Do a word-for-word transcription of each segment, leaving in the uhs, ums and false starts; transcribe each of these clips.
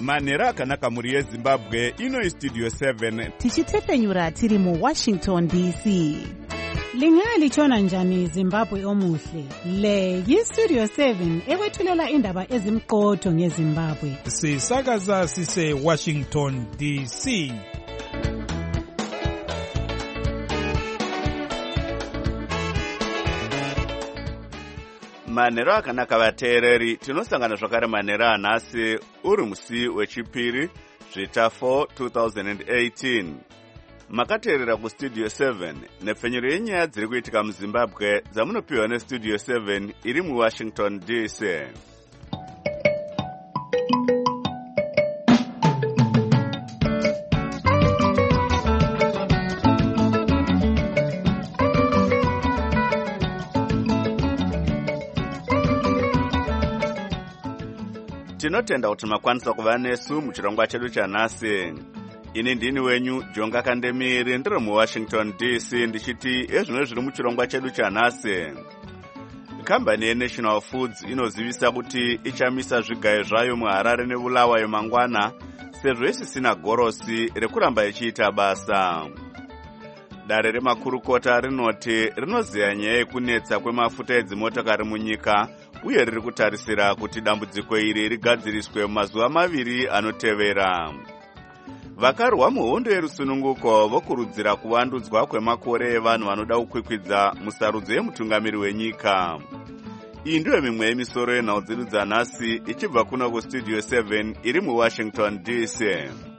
manhero akanaka mhuri yezimbabwe. Ino Studio seven tichitefenyura tiri mu Washington D C. Lingaya lichona njani Zimbabwe omuhle? Le yi-Studio seven ekwethulela indaba ezimqotho ngeZimbabwe. Sisakaza sise Washington D C. manhero akanaka vateereri, tinosangana zvakare manhero anhasi uri musi wechipiri zvita four two thousand eighteen. Makateerera kustudio seven nepfenyuro yenyaya dziri kuitika muZimbabwe dzamunopiwa nestudio seven iri muWashington D C. Tinotenda kuti makwanisa kuva nesu muchirongwa chedu chanhasi. Ini ndini wenyu Jonga Kandemiri, ndiri muWashington D C, ndichiti ezvino zviri muchirongwa chedu chanhasi. Kambani yeNational Foods inozivisa kuti ichamisa zvigayo zvayo muHarare neBulawayo mangwana sezvo isisina gorosi rekuramba ichiita basa. Dare remakurukota rinoti rinoziya nyaya yekunetsa kwemafuta edzimotokari munyika uye riri kutarisira kuti dambudziko iri rigadziriswe mumazuva maviri anotevera. Vakarwa muhondo yerusununguko vokurudzira kuvandudzwa kwemakore evanhu vanoda kukwikwidza musarudzo yemutungamiri wenyika. Iyi ndiyo mimwe yemisoro yenhau dzedu dzanhasi ichibva kuno kustudio seven iri muWashington D C.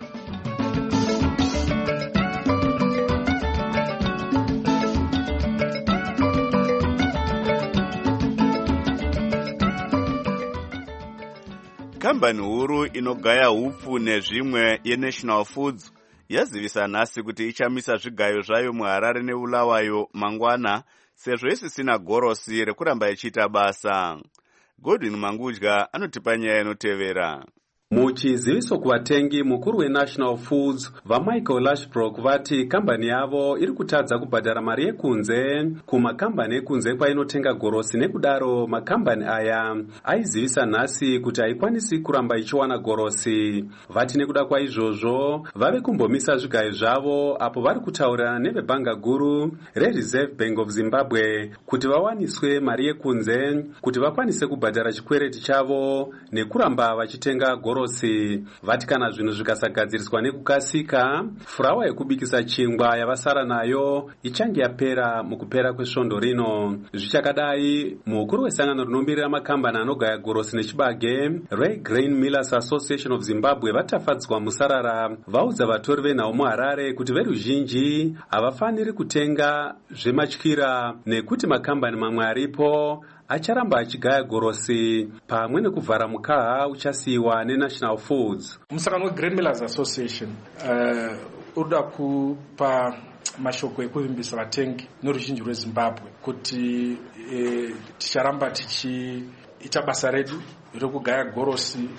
Kambani huru inogaya hupfu nezvimwe yeNational Foods yazivisa nhasi kuti ichamisa zvigayo zvayo muHarare neBulawayo mangwana sezvo isisina gorosi rekuramba ichiita basa. Godwin Mangudya anotipa nyaya inotevera. Muchiziviso kuvatengi, mukuru weNational Foods vaMichael Lashbrook vati kambani yavo iri kutadza kubhadhara mari yekunze kumakambani ekunze kwainotenga gorosi, nekudaro makambani aya aizivisa nhasi kuti haikwanisi kuramba ichiwana gorosi. Vati nekuda kwaizvozvo vave kumbomisa zvigayo zvavo apo vari kutaurirana nevebhanga guru reReserve Bank of Zimbabwe kuti vawaniswe mari yekunze kuti vakwanise kubhadhara chikwereti chavo nekuramba vachitenga gorosi. Vati kana zvinhu zvikasagadziriswa nekukasika, furawa yekubikisa chingwa yavasara nayo ichange yapera mukupera kwesvondo rino. Zvichakadai, mukuru wesangano rinomirira makambani anogaya gorosi nechibage Ray Grain Millers Association of Zimbabwe vatafadzwa musarara vaudza vatori venhau muHarare kuti veruzhinji havafaniri kutenga zvematyira nekuti makambani mamwe aripo acharamba achigaya gorosi pamwe nekuvhara mukaha uchasiyiwa neNational Foods. Musangano weGrain Millers Association uh, unoda kupa mashoko ekuvimbisa vatengi noruzhinji rweZimbabwe kuti e, ticharamba tichiita basa redu rekugaya gorosi,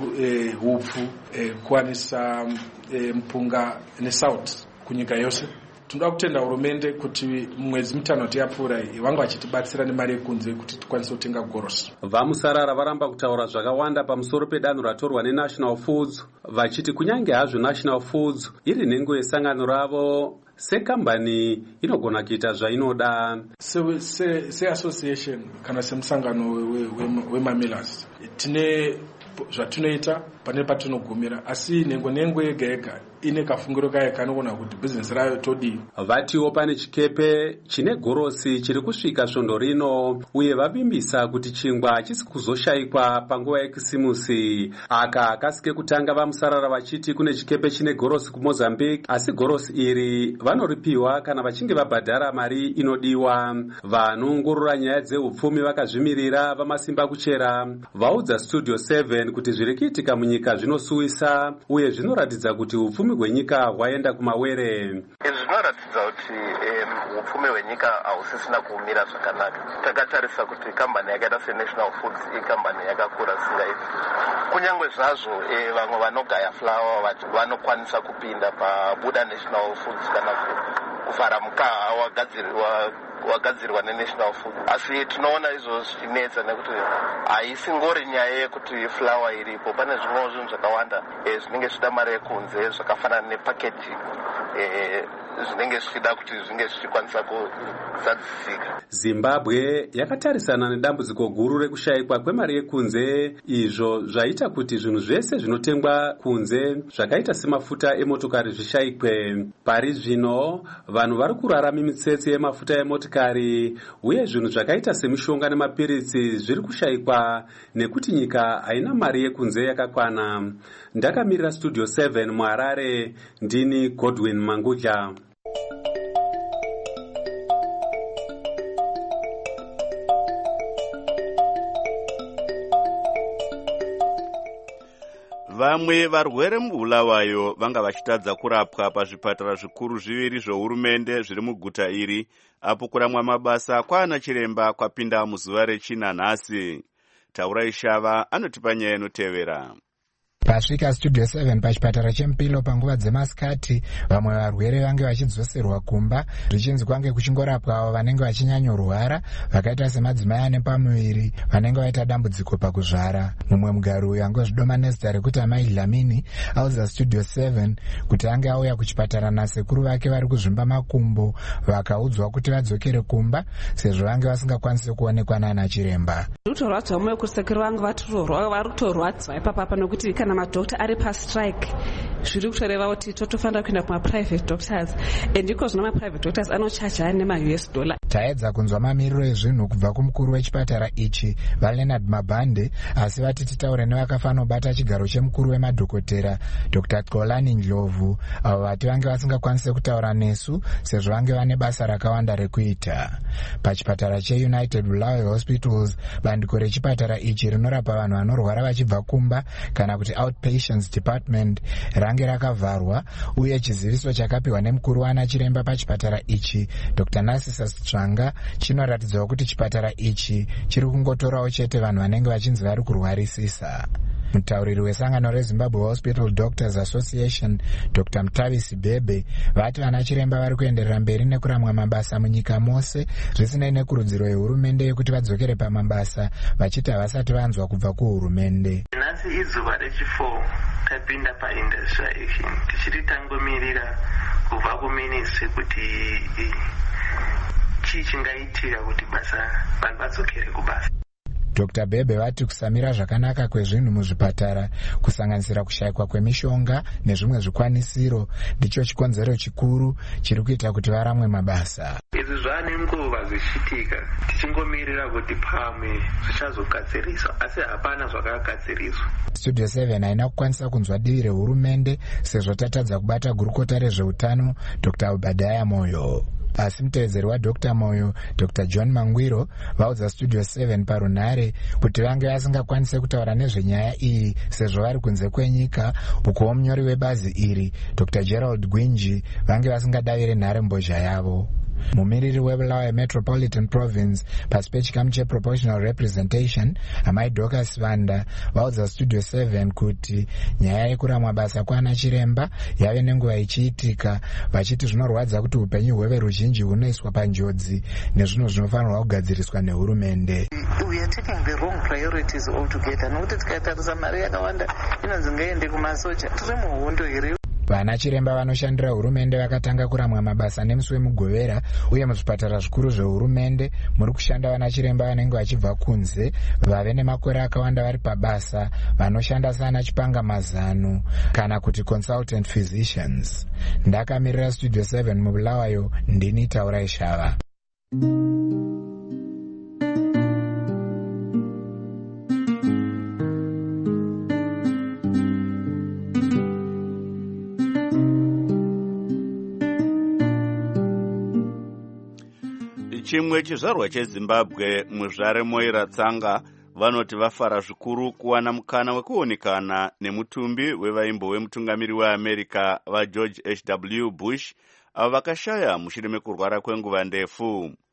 e, hupfu, e, kuwanisa e, mpunga nesauti kunyika yose. Tinoda kutenda hurumende kuti mwezi mitano yapfuura vanga vachitibatsira nemari yekunze kuti tikwanise kutenga gorosi. Vamusarara varamba kutaura zvakawanda pamusoro pedanho ratorwa neNational Foods vachiti kunyange hazvo National Foods iri nhengo yesangano ravo, sekambani inogona kuita zvainoda. Se, se, se association kana semusangano wemamillers tine zvatinoita pane patinogumira, asi nhengo nhengo yega yega ine kafungiro kayo kanoona kuti business rayo todi. Vatiwo pane chikepe chine gorosi chiri kusvika svondo rino uye vavimbisa kuti chingwa hachisi kuzoshayikwa panguva yekisimusi. Aka akasike kutanga vamusarara vachiti kune chikepe chine gorosi kuMozambique, asi gorosi iri vanoripiwa kana vachinge vabhadhara mari inodiwa. Vanoongorora nyaya dzehupfumi vakazvimirira vamasimba kuchera vaudza Studio seven kuti zviri kuitika munyika zvinosuwisa uye zvinoratidza kuti hupfumi hwenyika hwaenda kumawere. Izvi zvinoratidza kuti hupfumi hwenyika hausisina kumira zvakanaka. Takatarisa kuti kambani yakaita seNational Foods ikambani yakakura singaiti. Kunyangwe zvazvo vamwe vanogaya fulawa vanokwanisa kupinda pabuda National Foods kana kuvhara mukaha wagadzirirwa wagadzirwa nenational food. Asi tinoona izvozvo zvichinetsa nekuti haisi ngori nyaya yekuti flour iripo, pane zvimwewo zvinhu zvakawanda zvinenge zvichida mari yekunze zvakafanana nepackaging zvinenge zvichida kuti zvinge zvichikwanisa kuzadzisika. Zimbabwe yakatarisana nedambudziko guru rekushayikwa kwemari yekunze, izvo zvaita kuti zvinhu zvese zvinotengwa kunze zvakaita semafuta emotokari zvishayikwe. Pari zvino vanhu vari kurarama mitsetse yemafuta emotokari uye zvinhu zvakaita semishonga nemapiritsi zviri kushayikwa nekuti nyika haina mari yekunze yakakwana. Ndakamirira Studio seven muHarare, ndini Godwin Mangudya. Vamwe varwere muBulawayo vanga vachitadza kurapwa pazvipatara zvikuru zviviri zvohurumende zviri muguta iri apo kuramwa mabasa kwaana chiremba kwapinda muzuva rechina nhasi. Taurai Shava anotipa nyaya inotevera. Pasvika Studio seven pachipatara cheMupilo panguva dzemasikati, vamwe varwere vange vachidzoserwa kumba, zvichinzi kwange kuchingorapwa avo vanenge vachinyanyorwara, vakaita semadzimai ane pamuviri, vanenge vaita dambudziko pakuzvara. Mumwe mugari uyu angozvidoma nezita rekuti Amai Dlamini audza Studio seven kuti ange auya kuchipatara nasekuru vake vari kuzvimba makumbo, vakaudzwa kuti vadzokere kumba sezvo vange vasingakwanisi kuonekwa nana chiremba. Rutorwadzwa mumwe kusekuru vangu vatorwa vari kutorwadzwa ipapa nokuti kana madokta ari pastrike zviri kutoreva kuti totofanira kuenda kumaprivate doctors endiko zvino maprivate doctors anochaja nema-U S dollar. Taedza kunzwa mamiriro ezvinhu kubva kumukuru wechipatara ichi vaLeonard Mabhande, asi vati titaure nevakafanobata chigaro chemukuru wemadhokotera Doctor Xolani Ndlovu, avo vati vange vasingakwanise kutaura nesu sezvo vange vane basa rakawanda rekuita. Pachipatara cheUnited Bulawayo Hospitals, bandiko rechipatara ichi rinorapa vanhu vanorwara vachibva kumba kana kuti outpatients department range rakavharwa, uye chiziviso chakapiwa nemukuru wana chiremba pachipatara ichi Doctor Narcissus Tsvanga chinoratidzawo kuti chipatara ichi chiri kungotorawo chete vanhu vanenge vachinzi vari kurwarisisa. Mutauriri wesangano reZimbabwe Hospital Doctors Association Doctor Mutavisi Bebe vati vana chiremba vari kuenderera mberi nekuramwa mabasa munyika mose zvisinei nekurudziro yehurumende yekuti vadzokere pamabasa vachiti havasati vanzwa kubva kuhurumende. Nhasi izuva rechi-four tapinda paindustrialization tichiri tangomirira kubva kuministry kuti chii chingaitika kuti basa vanhu vadzokere kubasa. Doctor Bebe vati kusamira zvakanaka kwezvinhu muzvipatara, kusanganisira kushayikwa kwemishonga nezvimwe zvikwanisiro, ndicho chikonzero chikuru chiri kuita kuti varamwe mabasa. Izvi zvane nguva zvichiitika, tichingomirira kuti pamwe zvichazogadziriswa, asi hapana zvakagadziriswa. Studio seven haina kukwanisa kunzwa divi rehurumende sezvo tatadza kubata gurukota rezveutano Doctor Obadiah Moyo. Asi mutevedzeri waDoctor Moyo Doctor John Mangwiro vaudza Studio seven parunhare kuti vange vasingakwanise kutaura nezvenyaya iyi sezvo vari kunze kwenyika, ukowo munyori webazi iri Doctor Gerald Gwinji vange vasingadavire nhare mbozha yavo. Mumiriri weBulawayo Metropolitan Province pasi pechikamu cheproportional representation Amai Dorcas Vanda vaudza Studio seven kuti nyaya yekuramwa basa kwana chiremba yave nenguva ichiitika, vachiti zvinorwadza kuti upenyu hweveruzhinji hunoiswa panjodzi nezvinhu zvinofanirwa kugadziriswa nehurumende. We are taking the wrong priorities altogether. Nokuti tikatarisa mari yakawanda inonzi ngaende kumasoja, tiri muhondo here. Vana chiremba vanoshandira hurumende vakatanga kuramwa mabasa nemusi wemugovera, uye muzvipatara zvikuru zvehurumende muri kushanda vana chiremba vanenge vachibva kunze vave nemakore akawanda vari pabasa, vanoshanda sana chipanga mazano kana kuti consultant physicians. Ndakamirira Studio seven muBulawayo, ndini Taurai Shava. Chimwe chizvarwa cheZimbabwe muzvare Moira Tsanga vanoti vafara zvikuru kuwana mukana wekuonekana nemutumbi wevaimbo wemutungamiri weAmerica vaGeorge H W Bush avo vakashaya mushure mekurwara kwenguva ndefu.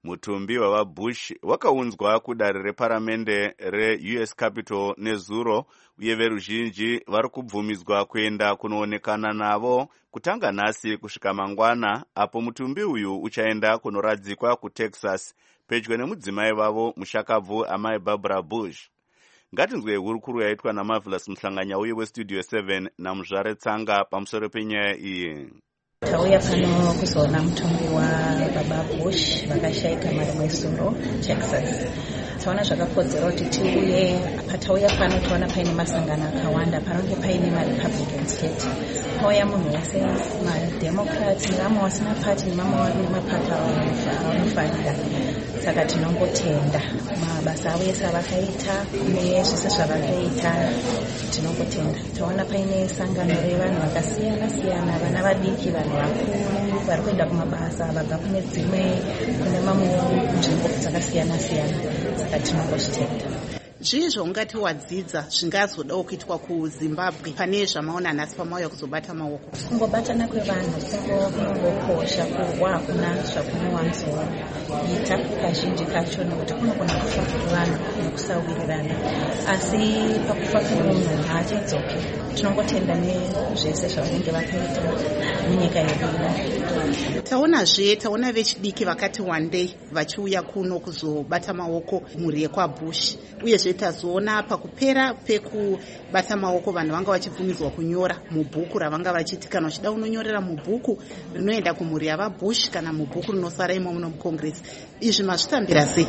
Mutumbi wavaBush wakaunzwa kudare reparamende re-U S Capitol nezuro, uye veruzhinji vari kubvumidzwa kuenda kunoonekana navo kutanga nhasi kusvika mangwana, apo mutumbi uyu uchaenda kunoradzikwa kuTexas pedyo nemudzimai vavo mushakabvu amai Barbara Bush. Ngatinzwe hurukuru yaitwa naMarvelous Muhlanganyauye weStudio seven naMuzvare Tsanga pamusoro penyaya iyi. Tauya pano kuzoona mutumbi wababa Bush vakashaika mari mwesuro Texas. Taona zvakakodzera kuti tiuye. Patauya pano taona paine masangano akawanda, panonge paine maRepublican state, pauya munhu wese, maDemocrats nevamwe vasina pati nemapata avanofanira. Saka tinongotenda mabasa avo ese avakaita nezvese zvavakaita, tinongotenda. Taona paine sangano revanhu vakasiyana siyana, vana vadiki, vanhu vakuru vari kuenda kumabasa, vabva kune dzimwe kune mamwe nzvimbo dzakasiyana siyana. Saka tinongotenda. Zvii zvaungati wadzidza zvingazodawo kuitwa kuZimbabwe pane zvamaona nhasi pamauya kuzobata maoko? Kungobatana kwevanhu kunongokosha, kurwa hakuna zvakunowanzoita kazhinji kacho, nekuti kunogona kufa vanhu nekusawirirana, asi pakufa kwemunhu haachadzoki. Tinongotenda nezvese zvavanenge vakaita munyika yedu ino. Taonazve taona vechidiki vakati one day vachiuya kuno kuzobata maoko mhuri yekwaBush, uyezve tazoona pakupera pekubata maoko vanhu vanga vachibvumidzwa kunyora mubhuku ravanga vachiti kana uchida unonyorera mubhuku rinoenda kumhuri yavaBush kana mubhuku rinosara imo muno muCongress. Izvi mazvitambira sei?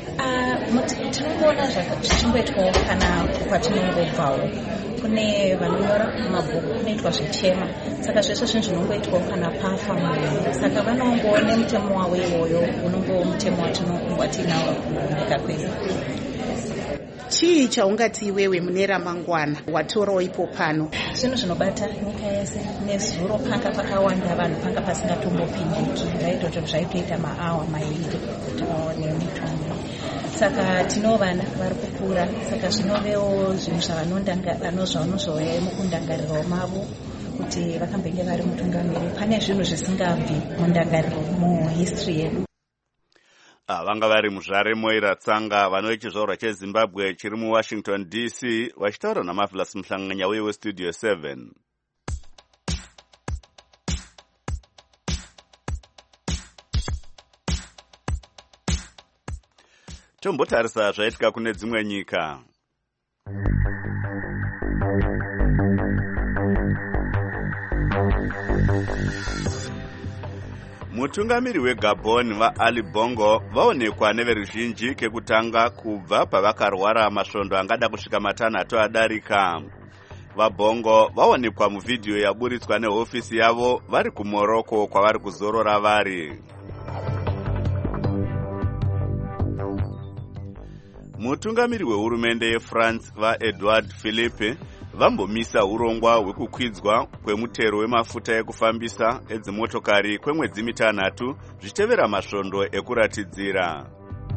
Tinongoona zvichingoitwawo kana kwatinongobvawo. Kune vanonyora mabhuku kunoitwa zvichema, saka zvese zvinhu zvinongoitwawo kana pafa munhu. Saka vanongoone mutemo wavo iwoyo unongo mutemo watinongwatinawo kunyika kwedu. Chii chaungati iwewe mune ramangwana watorawo ipo pano? Zvinhu zvinobata nyika yese nezuro, panga pakawanda vanhu, panga pasingatombopindiki, raitoto zvaitoita maawa mairi kuti vaone mitombo. Saka tino vana vari kukura, saka zvinovewo zvinhu zvavanozvaunozoya mukundangariro mavo kuti vakambenge vari mutungamiri. Pane zvinhu zvisingabvi mundangariro muhistory yedu. Vanga vari Muzvare Moira Tsanga, vano vechizvarwa cheZimbabwe chiri muWashington D C, vachitaura naMarvelous Muhlanganyauye weStudio seven. Tombotarisa zvaitika kune dzimwe nyika. Mutungamiri weGabon vaAli Bongo vaonekwa neveruzhinji kekutanga kubva pavakarwara masvondo angada kusvika matanhatu adarika. VaBongo vaonekwa muvhidhiyo yaburitswa nehofisi yavo vari kuMorocco kwavari kuzorora vari. Mutungamiri wehurumende yeFrance vaEdouard Philippe vambomisa urongwa hwekukwidzwa kwemutero wemafuta ekufambisa edzimotokari kwemwedzi mitanhatu zvichitevera masvondo ekuratidzira.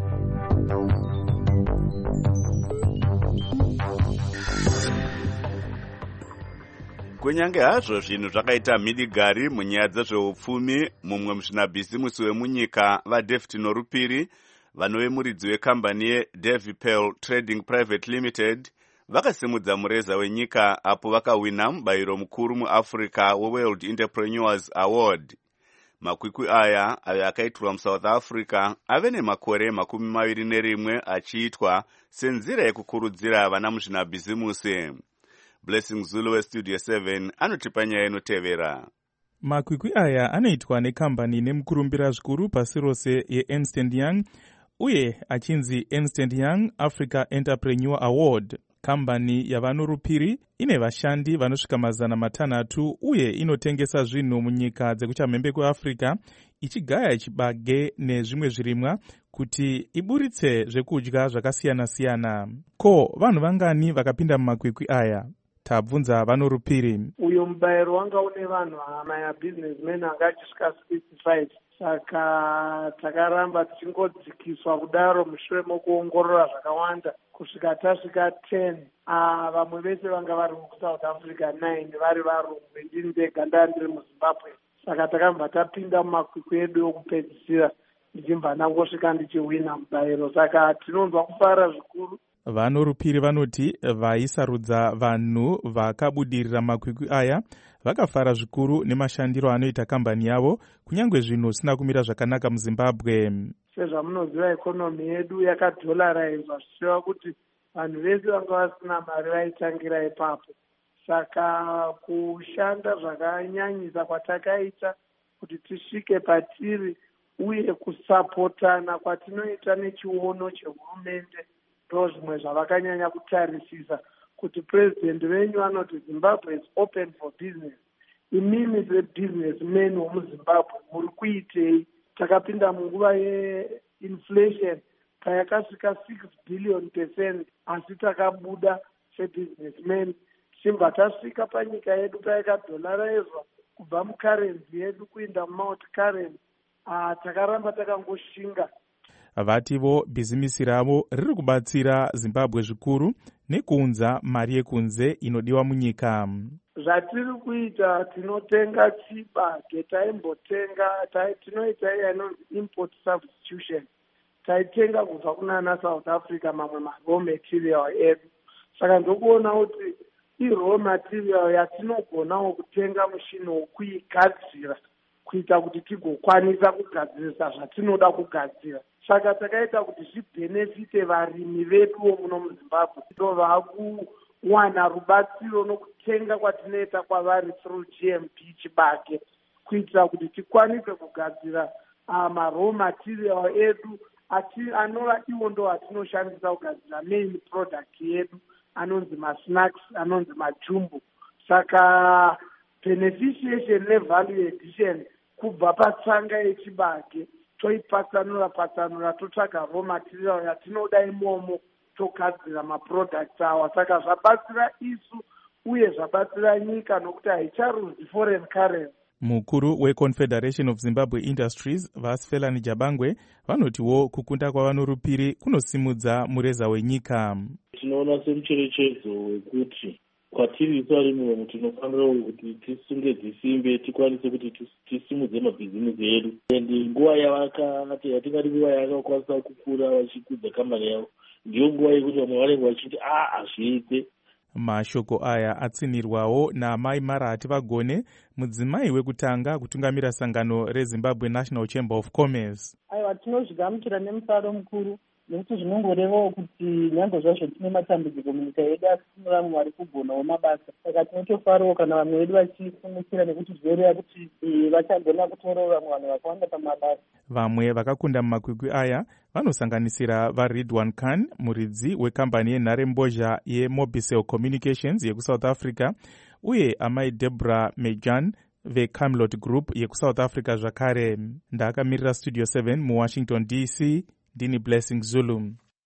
Kunyange hazvo zvinhu zvakaita mhidigari munyaya dzezveupfumi, mumwe muzvinabhizimusi wemunyika vaDavid Norupiri vanove muridzi wekambani yeDevipel Trading Private Limited vakasimudza mureza wenyika apo vakawina mubayiro mukuru muAfrica weWorld Entrepreneurs Award. Makwikwi aya ayo akaitwa muSouth Africa ave nemakore makumi maviri nerimwe achiitwa senzira yekukurudzira vana muzvinabhizimusi. Blessing Zulu weStudio seven anotipa nyaya inotevera. Makwikwi aya anoitwa nekambani nemukurumbira zvikuru pasi rose yeErnst and Young uye achinzi Ernst and Young Africa Entrepreneur Award. Kambani yavaNorupiri ine vashandi vanosvika mazana matanhatu uye inotengesa zvinhu munyika dzekuchamhembe kweAfrica, ichigaya chibage nezvimwe zvirimwa kuti iburitse zvekudya zvakasiyana-siyana. Ko, vanhu vangani vakapinda mumakwikwi aya? Tabvunza vaNorupiri. Uyo mubayiro wanga une vanhu amaya businessmen anga achisvika sixty-five. Saka takaramba tichingodzikiswa kudaro mushure mokuongorora zvakawanda kusvika tasvika ten. Ah, vamwe vese vanga vari muSouth Africa nine vari varume, ndini ndega ndandiri muZimbabwe. Saka takabva tapinda mumakwikwi edu okupedzisira ndichibva ndangosvika ndichihwina mubayiro. Saka tinonzwa kufara zvikuru. Vanorupiri vanoti vaisarudza vanhu vakabudirira makwikwi aya vakafara zvikuru nemashandiro anoita kambani yavo kunyange zvinhu zvisina kumira zvakanaka muZimbabwe. Sezvamunoziva ikonomi yedu yakadolaraizwa zvichireva kuti vanhu vese vanga vasina mari vaitangira ipapo. Saka kushanda zvakanyanyisa kwatakaita kuti tisvike patiri uye kusapotana kwatinoita nechiono chehurumende ndo zvimwe zvavakanyanya kutarisisa kuti president venyu anoti Zimbabwe is open for business. Imimi sebusinessmen womuZimbabwe muri kuitei? Takapinda munguva yeinflation payakasvika six billion percent asi takabuda sebusinessmen. Tichibva tasvika panyika yedu payakadolaraizwa kubva mukarenzi yedu kuenda mumount currency. Ah, takaramba takangoshinga. Vativo bhizimisi ravo riri kubatsira Zimbabwe zvikuru nekuunza mari yekunze inodiwa munyika. Zvatiri kuita tinotenga chibage, taimbotenga tinoita inonzi import substitution. Taitenga kubva kunana South Africa mamwe ma-raw material edu. Saka ndokuona kuti i-raw material yatinogonawo kutenga mushini wokuigadzira kuita kuti tigokwanisa kugadzirisa zvatinoda kugadzira. Saka takaita kuti zvibhenefite varimi veduwo muno muZimbabwe. Vakuwana rubatsiro nokutenga kwatinoita kwavari through G M P chibage kuitira kuti tikwanise kugadzira ma-raw material edu anova iwo ndo atinoshandisa kugadzira main product yedu anonzi ma-snacks, anonzi majumbo. Saka beneficiation nevalue addition kubva patsanga yechibage toipatsanura patsanura totsvaga raw material yatinoda imomo togadzira maproducts awa. Saka zvabatsira isu uye zvabatsira nyika nokuti haicharuzi foreign currency. Mukuru weConfederation of Zimbabwe Industries Vasfelani Jabangwe vanotiwo kukunda kwavanorupiri kunosimudza mureza wenyika. Tinoona semucherechedzo wekuti kwatiri varimi vamwe tinofanira kuti tisunge dzisimbe tikwanise kuti tisimudze mabhizimusi edu. Ende nguva yavakati yatingati nguva yavakakwanisa kukura vachikudza kambani yavo ndiyo nguva yekuti vamwe vanenge vachiti a hazviite. Mashoko aya atsinirwawo naMai Marati Vagone, mudzimai wekutanga kutungamira sangano reZimbabwe National Chamber of Commerce. Aiwa, tinozvigamuchira nemufaro mukuru nekuti zvinongorevawo kuti nyange zvazvo tine matambudziko munyika yedu asi tine vamwe vari kugonawo mabasa. Saka tinotofarawo kana vamwe vedu vachisimukira nekuti zvinoreva kuti vachagona kutorawo vamwe vanhu vakawanda pamabasa. Vamwe vakakunda mumakwikwi aya vanosanganisira vaRidwan Khan, muridzi wekambani yenharembozha yeMobicel Communications yekuSouth Africa, uye amai Deborah Mejan veCamelot Group yekuSouth Africa zvakare. Ndakamirira Studio seven muWashington D C, ndini Blessing Zulu.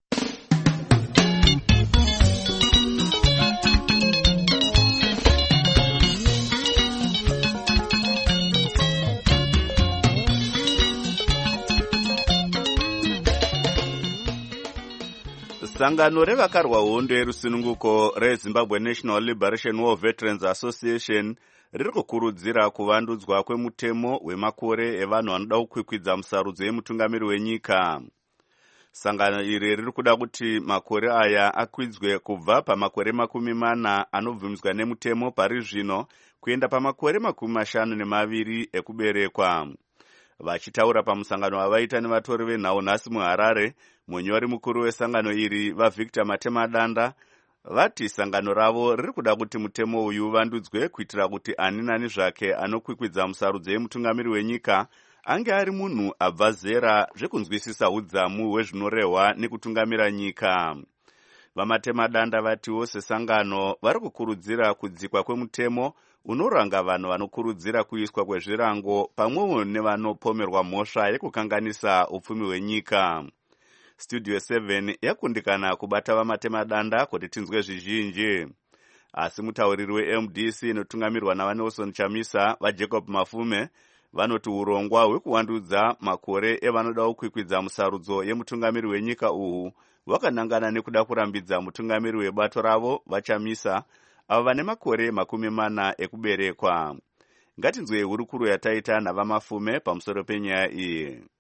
Sangano revakarwa hondo yerusununguko reZimbabwe National Liberation War Veterans Association riri kukurudzira kuvandudzwa kwemutemo wemakore evanhu vanoda kukwikwidza musarudzo yemutungamiri wenyika. Sangano iri riri kuda kuti makore aya akwidzwe kubva pamakore makumi mana anobvumidzwa nemutemo pari zvino kuenda pamakore makumi mashanu nemaviri ekuberekwa. Vachitaura pamusangano wavaita nevatori venhau nhasi muHarare, munyori mukuru wesangano iri vaVictor Matemadanda vati sangano ravo riri kuda kuti mutemo uyu uvandudzwe kuitira kuti ani nani zvake anokwikwidza musarudzo yemutungamiri wenyika ange ari munhu abva zera zvekunzwisisa udzamu hwezvinorehwa nekutungamira nyika. VaMatemadanda vatiwo sesangano vari kukurudzira kudzikwa kwemutemo unoranga vanhu vanokurudzira kuiswa kwezvirango pamwewo nevanopomerwa mhosva yekukanganisa upfumi hwenyika. Studio seven yakundikana kubata VaMatemadanda kuti tinzwe zvizhinji. Asi mutauriri weM D C inotungamirwa naVanelson Chamisa vaJacob Mafume vanoti urongwa hwekuwandudza makore evanoda kukwikwidza musarudzo yemutungamiri wenyika uhu wakanangana nekuda kurambidza mutungamiri webato ravo vaChamisa avo vane makore makumi mana ekuberekwa. Ngatinzwe hurukuro yataita navaMafume pamusoro penyaya iyi.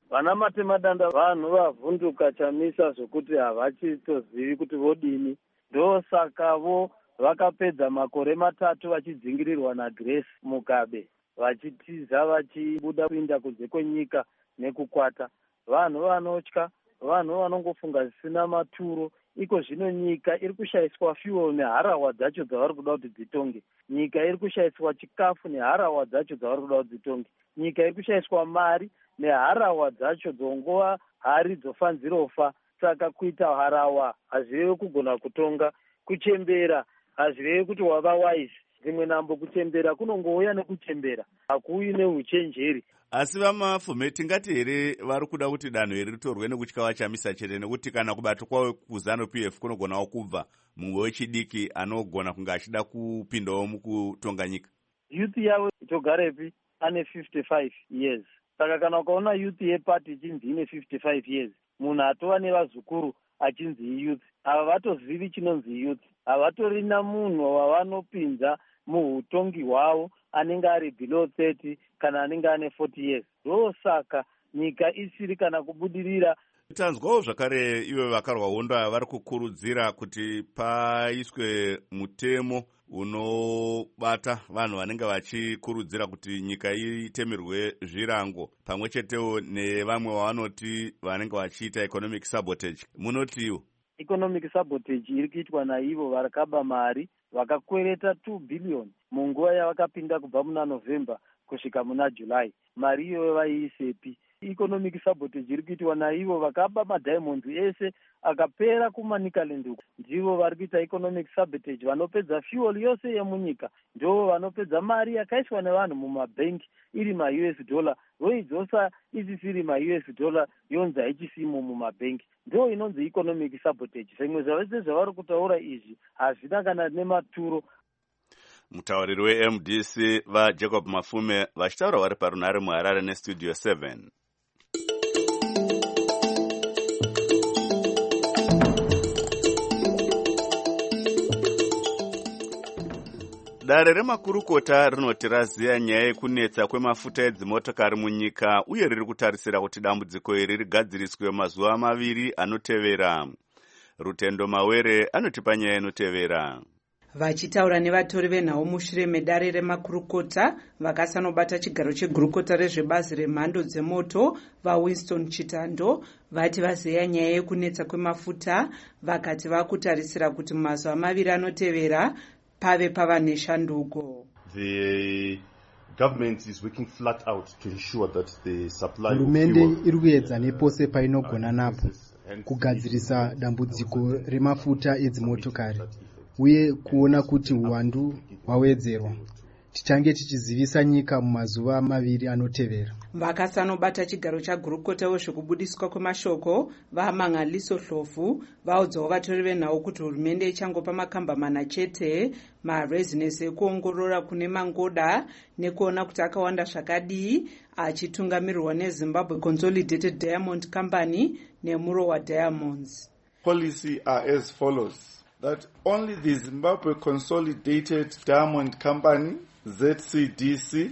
vana matemadanda vanhu vavhunduka chamisa zvokuti havachitozivi kuti vodini. Ndosaka vo vakapedza makore matatu vachidzingirirwa naGrace Mugabe, vachitiza vachibuda kuinda kunze kwenyika nekukwata. Vanhu vanotya, vanhu vanongofunga zvisina maturo. Iko zvino nyika iri kushayiswa fuel neharahwa dzacho dzavari kuda kuti dzitonge. Nyika iri kushayiswa chikafu neharahwa dzacho dzavari kuda kuti dzitonge. Nyika iri kushayiswa mari neharahwa dzacho dzongova hari dzofanzirofa. Saka kuita harahwa hazvirevi kugona kutonga. Kuchembera hazvirevi kuti wava wise. Dzimwe nambo kuchembera kunongouya nekuchembera, hakuuyi neuchenjeri. Asi vamafumeti ngati here vari kuda kuti danho here ritorwe nekutya vachamisa chete, nekuti kana kubatwa kwawo kuZANU P F kunogonawo kubva mumwe wechidiki anogona kunge achida kupindawo mukutonga nyika. Youth yavo itogarepi ane fifty-five years. Saka kana ukaona youth yeparty ichinzi ine fifty-five years, munhu atova nevazukuru achinzi youth, ava vatozivi chinonzi youth. Havatorina munhu wavanopinza muhutongi hwavo anenge ari below thirty kana anenge ane forty years. Ndosaka nyika isiri kana kubudirira. Tanzwawo zvakare iwe vakarwa hondo vari kukurudzira kuti paiswe mutemo unobata vanhu vanenge vachikurudzira kuti nyika itemerwe zvirango, pamwe chetewo nevamwe vavanoti vanenge vachiita economic sabotage. Munotiwo economic sabotage iri kuitwa naivo vakaba mari vakakwereta two billion munguva yavakapinda kubva muna November kusvika muna July. Mari iyoyo vaiisepi? Economic sabotage iri kuitwa naivo vakaba madiamonds ese akapera kuManicaland uko. Ndivo vari kuita economic sabotage, vanopedza fuel yose yemunyika, ndivo vanopedza mari yakaiswa nevanhu mumabhengi iri ma-U S dollar, voidzosa isisiri ma-U S dollar yonzi haichisimo mumabhengi. Ndo inonzi economic sabotage. Zvimwe zvavese zvavari kutaura izvi hazvina kana nematuro. Mutauriri we-M D C vaJacob Mafume vachitaura vari parunare muHarare nestudio seven. Dare remakurukota rinoti raziya nyaya yekunetsa kwemafuta edzimotokari munyika uye riri kutarisira kuti dambudziko iri rigadziriswe mazuva maviri anotevera. Rutendo Mawere anotipa nyaya inotevera. Vachitaura nevatori venhau mushure medare remakurukota vakasanobata chigaro chegurukota rezvebazi remhando dzemoto vaWinston Chitando vati vaziya nyaya yekunetsa kwemafuta, vakati vakutarisira kuti mazuva maviri anotevera pave pava neshanduko. The government is working flat out to ensure that the supply of hurumende iri kuedza nepose painogona napo kugadzirisa dambudziko remafuta edzimotokari uye kuona kuti uwandu hwawedzerwa. Tichange tichizivisa nyika mumazuva maviri anotevera. Vakasanobata chigaro chagurukota wezvekubudiswa kwemashoko vaMangaliso Hlovu vaudzawo vatori venhau kuti hurumende ichangopa makamba mana chete marezinesi ekuongorora kune mangoda nekuona kuti akawanda zvakadii, achitungamirirwa neZimbabwe Consolidated Diamond Company neMurowa Diamonds. Policy are as follows: that only the Zimbabwe Consolidated Diamond Company, Z C D C,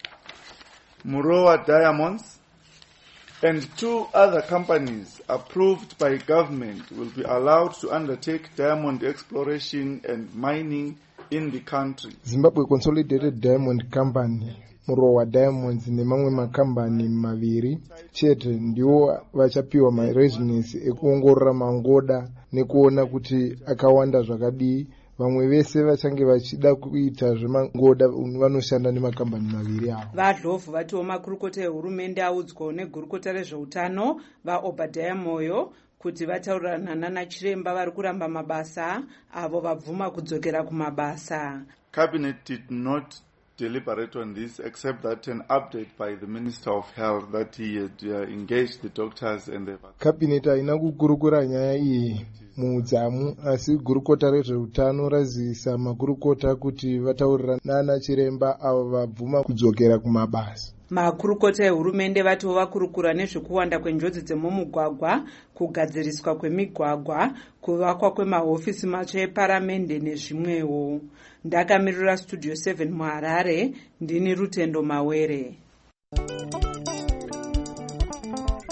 Murowa Diamonds, and two other companies approved by government will be allowed to undertake diamond exploration and mining in the country. Zimbabwe Consolidated Diamond Company, Murowa Diamonds nemamwe makambani maviri chete ndiwo vachapiwa marezinesi ekuongorora mangoda nekuona kuti akawanda zvakadii. Vamwe vese vachange vachida kuita zvemangoda vanoshanda nemakambani maviri avo. VaHlovu vatiwo makurukota ehurumende audzwawo negurukota rezveutano vaObadiah Moyo kuti vataurirana nanachiremba vari kuramba mabasa avo vabvuma kudzokera kumabasa. Cabinet did not deliberate on this except that an update by the Minister of Health that he had uh, engaged the doctors and the Cabinet haina kukurukura nyaya iyi muudzamu, asi gurukota rezveutano razivisa makurukota kuti vataurirana nanachiremba avo vabvuma kudzokera kumabasa. Makurukota ehurumende vatiwo vakurukura nezvekuwanda kwenjodzi dzemumugwagwa, kugadziriswa kwemigwagwa, kuvakwa kwemahofisi matsva eparamende nezvimwewo. Ndakamirira studio seven muHarare, ndini Rutendo Mawere.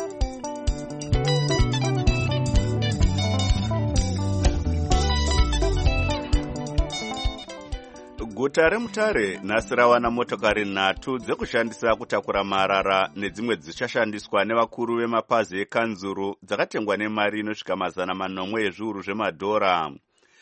Guta reMutare nhasi rawana motokari nhatu dzekushandisa kutakura marara nedzimwe dzichashandiswa nevakuru vemapazi ekanzuru dzakatengwa nemari inosvika mazana manomwe ezviuru zvemadhora.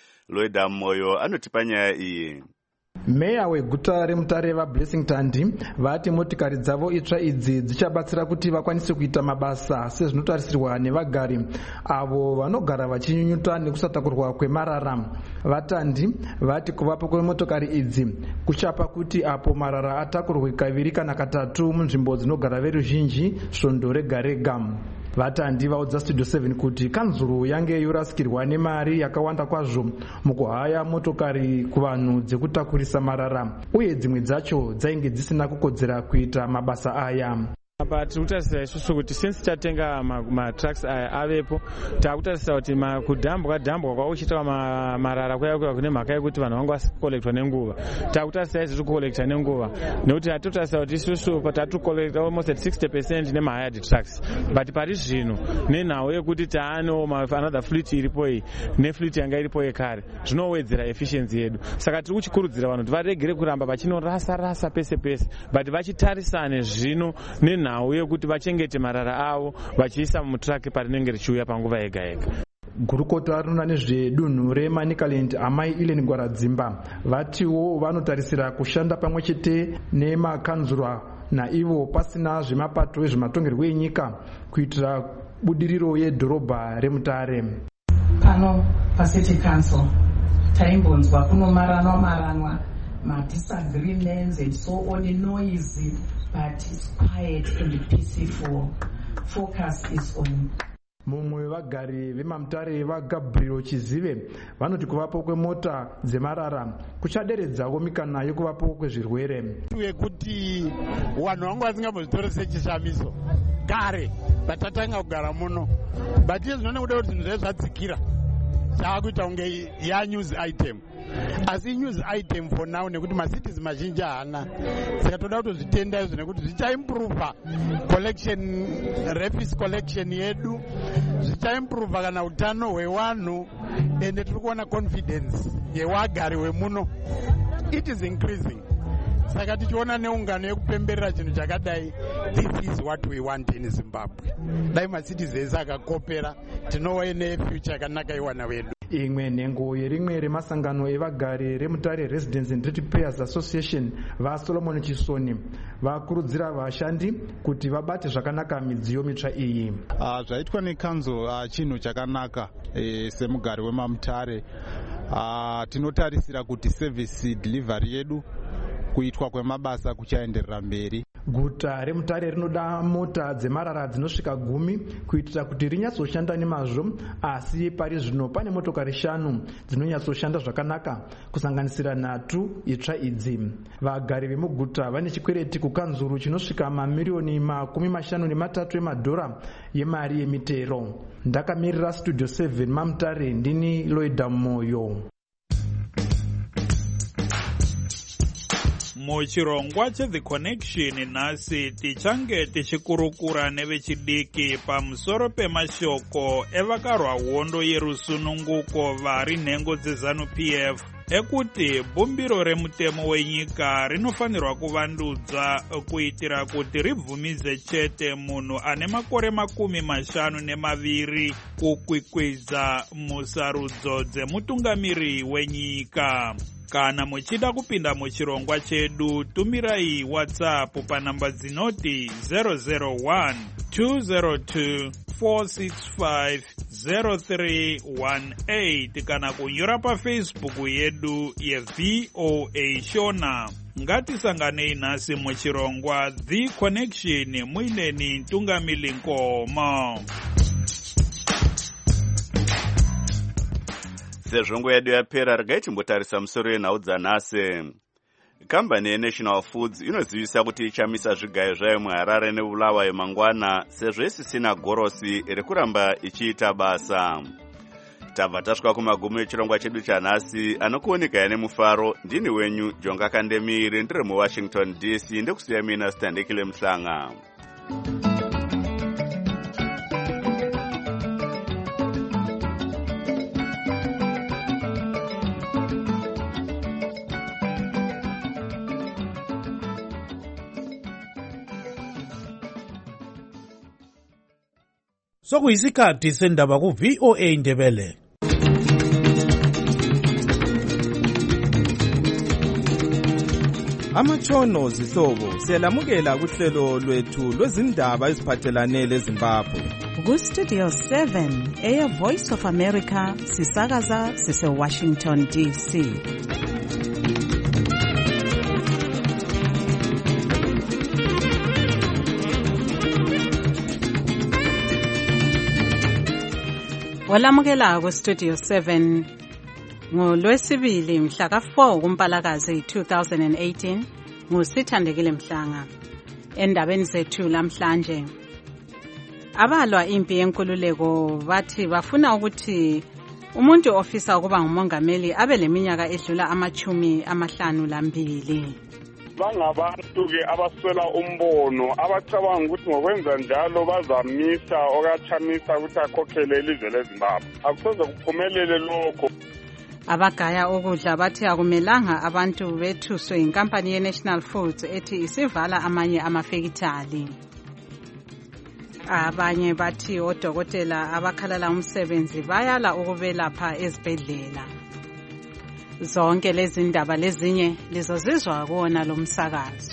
Loida Moyo anotipa nyaya iyi. Meya weguta reMutare vaBlessing Tandi vati motikari dzavo itsva idzi dzichabatsira kuti vakwanise kuita mabasa sezvinotarisirwa nevagari avo vanogara vachinyunyuta nekusatakurwa kwemarara. Vatandi vati kuvapo kwemotokari idzi kuchapa kuti apo marara atakurwe kaviri kana katatu munzvimbo dzinogara veruzhinji svondo rega rega. Vatandi vaudza Studio seven kuti kanzuru yange yorasikirwa nemari yakawanda kwazvo mukuhaya motokari kuvanhu dzekutakurisa marara uye dzimwe dzacho dzainge dzisina kukodzera kuita mabasa aya. Apa tirikutarisira isusu kuti since tatenga matrucks aya avepo takutarisira kuti kudhambwa dhambwa kwauchiitwa marara kuya kuya kune mhaka yekuti vanhu vanga vasikukolektwa nenguva. Takutarisira izvi tikukolekta nenguva nekuti hatitotarisira kuti isusu tatikukolekta almost at sixty percent nemahired trucks, but pari zvino nenhau yekuti taano another fleet iripo iyi nefleet yanga iripo yekare zvinowedzera efficiency yedu. Saka tiri kuchikurudzira vanhu kuti varegere kuramba vachinorasa rasa pese pese, but vachitarisane zvino nenhau nhau yekuti vachengete marara avo vachiisa mutraki parinenge richiuya panguva yega yega. Gurukota rinoona nezvedunhu reManicaland amai Ellen Gwaradzimba vatiwo vanotarisira kushanda pamwe chete nemakanzurwa naivo pasina zvemapato ezvematongerwo enyika kuitira budiriro yedhorobha reMutare. Pano paCity Council taimbonzwa kunomaranwa maranwa ma-disagreements and so on, noisy, but it's quiet and peaceful. Focus is on. Mumwe vagari veMamutare vaGabriel Chizive vanoti kuvapo kwemota dzemarara kuchaderedzawo mikana yekuvapo kwezvirwere. Kuti vanhu vangu vasingambozvitori sechishamiso kare vatatanga kugara muno, but iye zvinoona kuda kuti zvinhu zvai zvadzikira zvaakuita kunge yanews item, asi news item for now nekuti macities mazhinji haana. Saka toda kutozvitenda izvo nekuti zvichaimprova collection, refuse collection yedu, zvichaimprova kana utano hwevanhu, ende tiri kuona confidence yewagari wemuno it is increasing. Saka tichiona neungano yekupemberera chinhu chakadai, this is what we want in Zimbabwe. Dai macities ese akakopera tinova nefuture yakanaka yewana vedu. Imwe nhengo yerimwe remasangano evagari reMutare Residents and Ratepayers Association vaSolomon Chisoni vakurudzira vashandi kuti vabate zvakanaka midziyo mitsva iyi. Uh, zvaitwa nekanzo uh, chinhu chakanaka eh, semugari weMamutare. Uh, tinotarisira kuti service delivery yedu kuitwa kwemabasa kuchaenderera mberi. Guta reMutare rinoda mota dzemarara dzinosvika gumi kuitira kuti rinyatsoshanda nemazvo, asi pari zvino pane motokari shanu dzinonyatsoshanda zvakanaka kusanganisira nhatu itsva idzi. Vagari vemuguta vane chikwereti kukanzuru chinosvika mamiliyoni makumi mashanu nematatu emadhora yemari yemitero. Ndakamirira Studio seven Mamutare, ndini Loida Moyo. Muchirongwa cheThe Connection nhasi tichange tichikurukura nevechidiki pamusoro pemashoko evakarwa hondo yerusununguko vari nhengo dzeZANU-P F ekuti bumbiro remutemo wenyika rinofanirwa kuvandudza kuitira kuti ribvumize chete munhu ane makore makumi mashanu nemaviri kukwikwidza musarudzo dzemutungamiri wenyika. Kana muchida kupinda muchirongwa chedu, tumirai WhatsApp panamba dzinoti zero zero one two zero two four six five zero three one eight kana kunyora paFacebook yedu yeV O A Shona. Ngatisanganei nhasi muchirongwa The Connection muineni Ntungamili Nkoma. Sezvongo yedu yapera, regai timbotarisa musoro yenhau dzanhasi. Kambani yeNational Foods inozivisa kuti ichamisa zvigayo zvayo muHarare neBulawayo mangwana sezvo isisina gorosi rekuramba ichiita basa. Tabva tasvika kumagumo echirongwa chedu chanhasi, anokuoneka nemufaro. Ndini wenyu Jonga Kandemiri, ndiri muWashington D C, ndekusiya mina Standekile Mhlanga. Sokuyisikhathi sendaba ku V O A Ndebele. Amatshono zihlobo siyalamukela kuhlelo lwethu lwezindaba eziphathelane leZimbabwe. Ku Studio seven, Air Voice of America, sisakaza sise Washington D C. Walamukela ku Studio seven ngolwesibili mhla ka four kuMpalakazi two thousand eighteen nguSithandekile Mhlanga. Endabeni zethu lamhlanje, abalwa impi yenkululeko bathi bafuna ukuthi umuntu ofisa ukuba ngumongameli abe leminyaka edlula amachumi amahlanu lambili. Bangabantu-ke abaswela umbono abacabanga ukuthi ngokwenza njalo bazamisa okachamisa ukuthi akhokhele ilizwe leZimbabwe. Akusoze kuphumelele lokho. Abagaya ukudla bathi akumelanga abantu bethuswe inkampani ye-National Foods ethi isivala amanye amafekithali. Abanye bathi odokotela abakhalala umsebenzi bayala ukubelapha ezibhedlela. Zonke lezi ndaba lezinye lizozizwa kuona lo msakazo.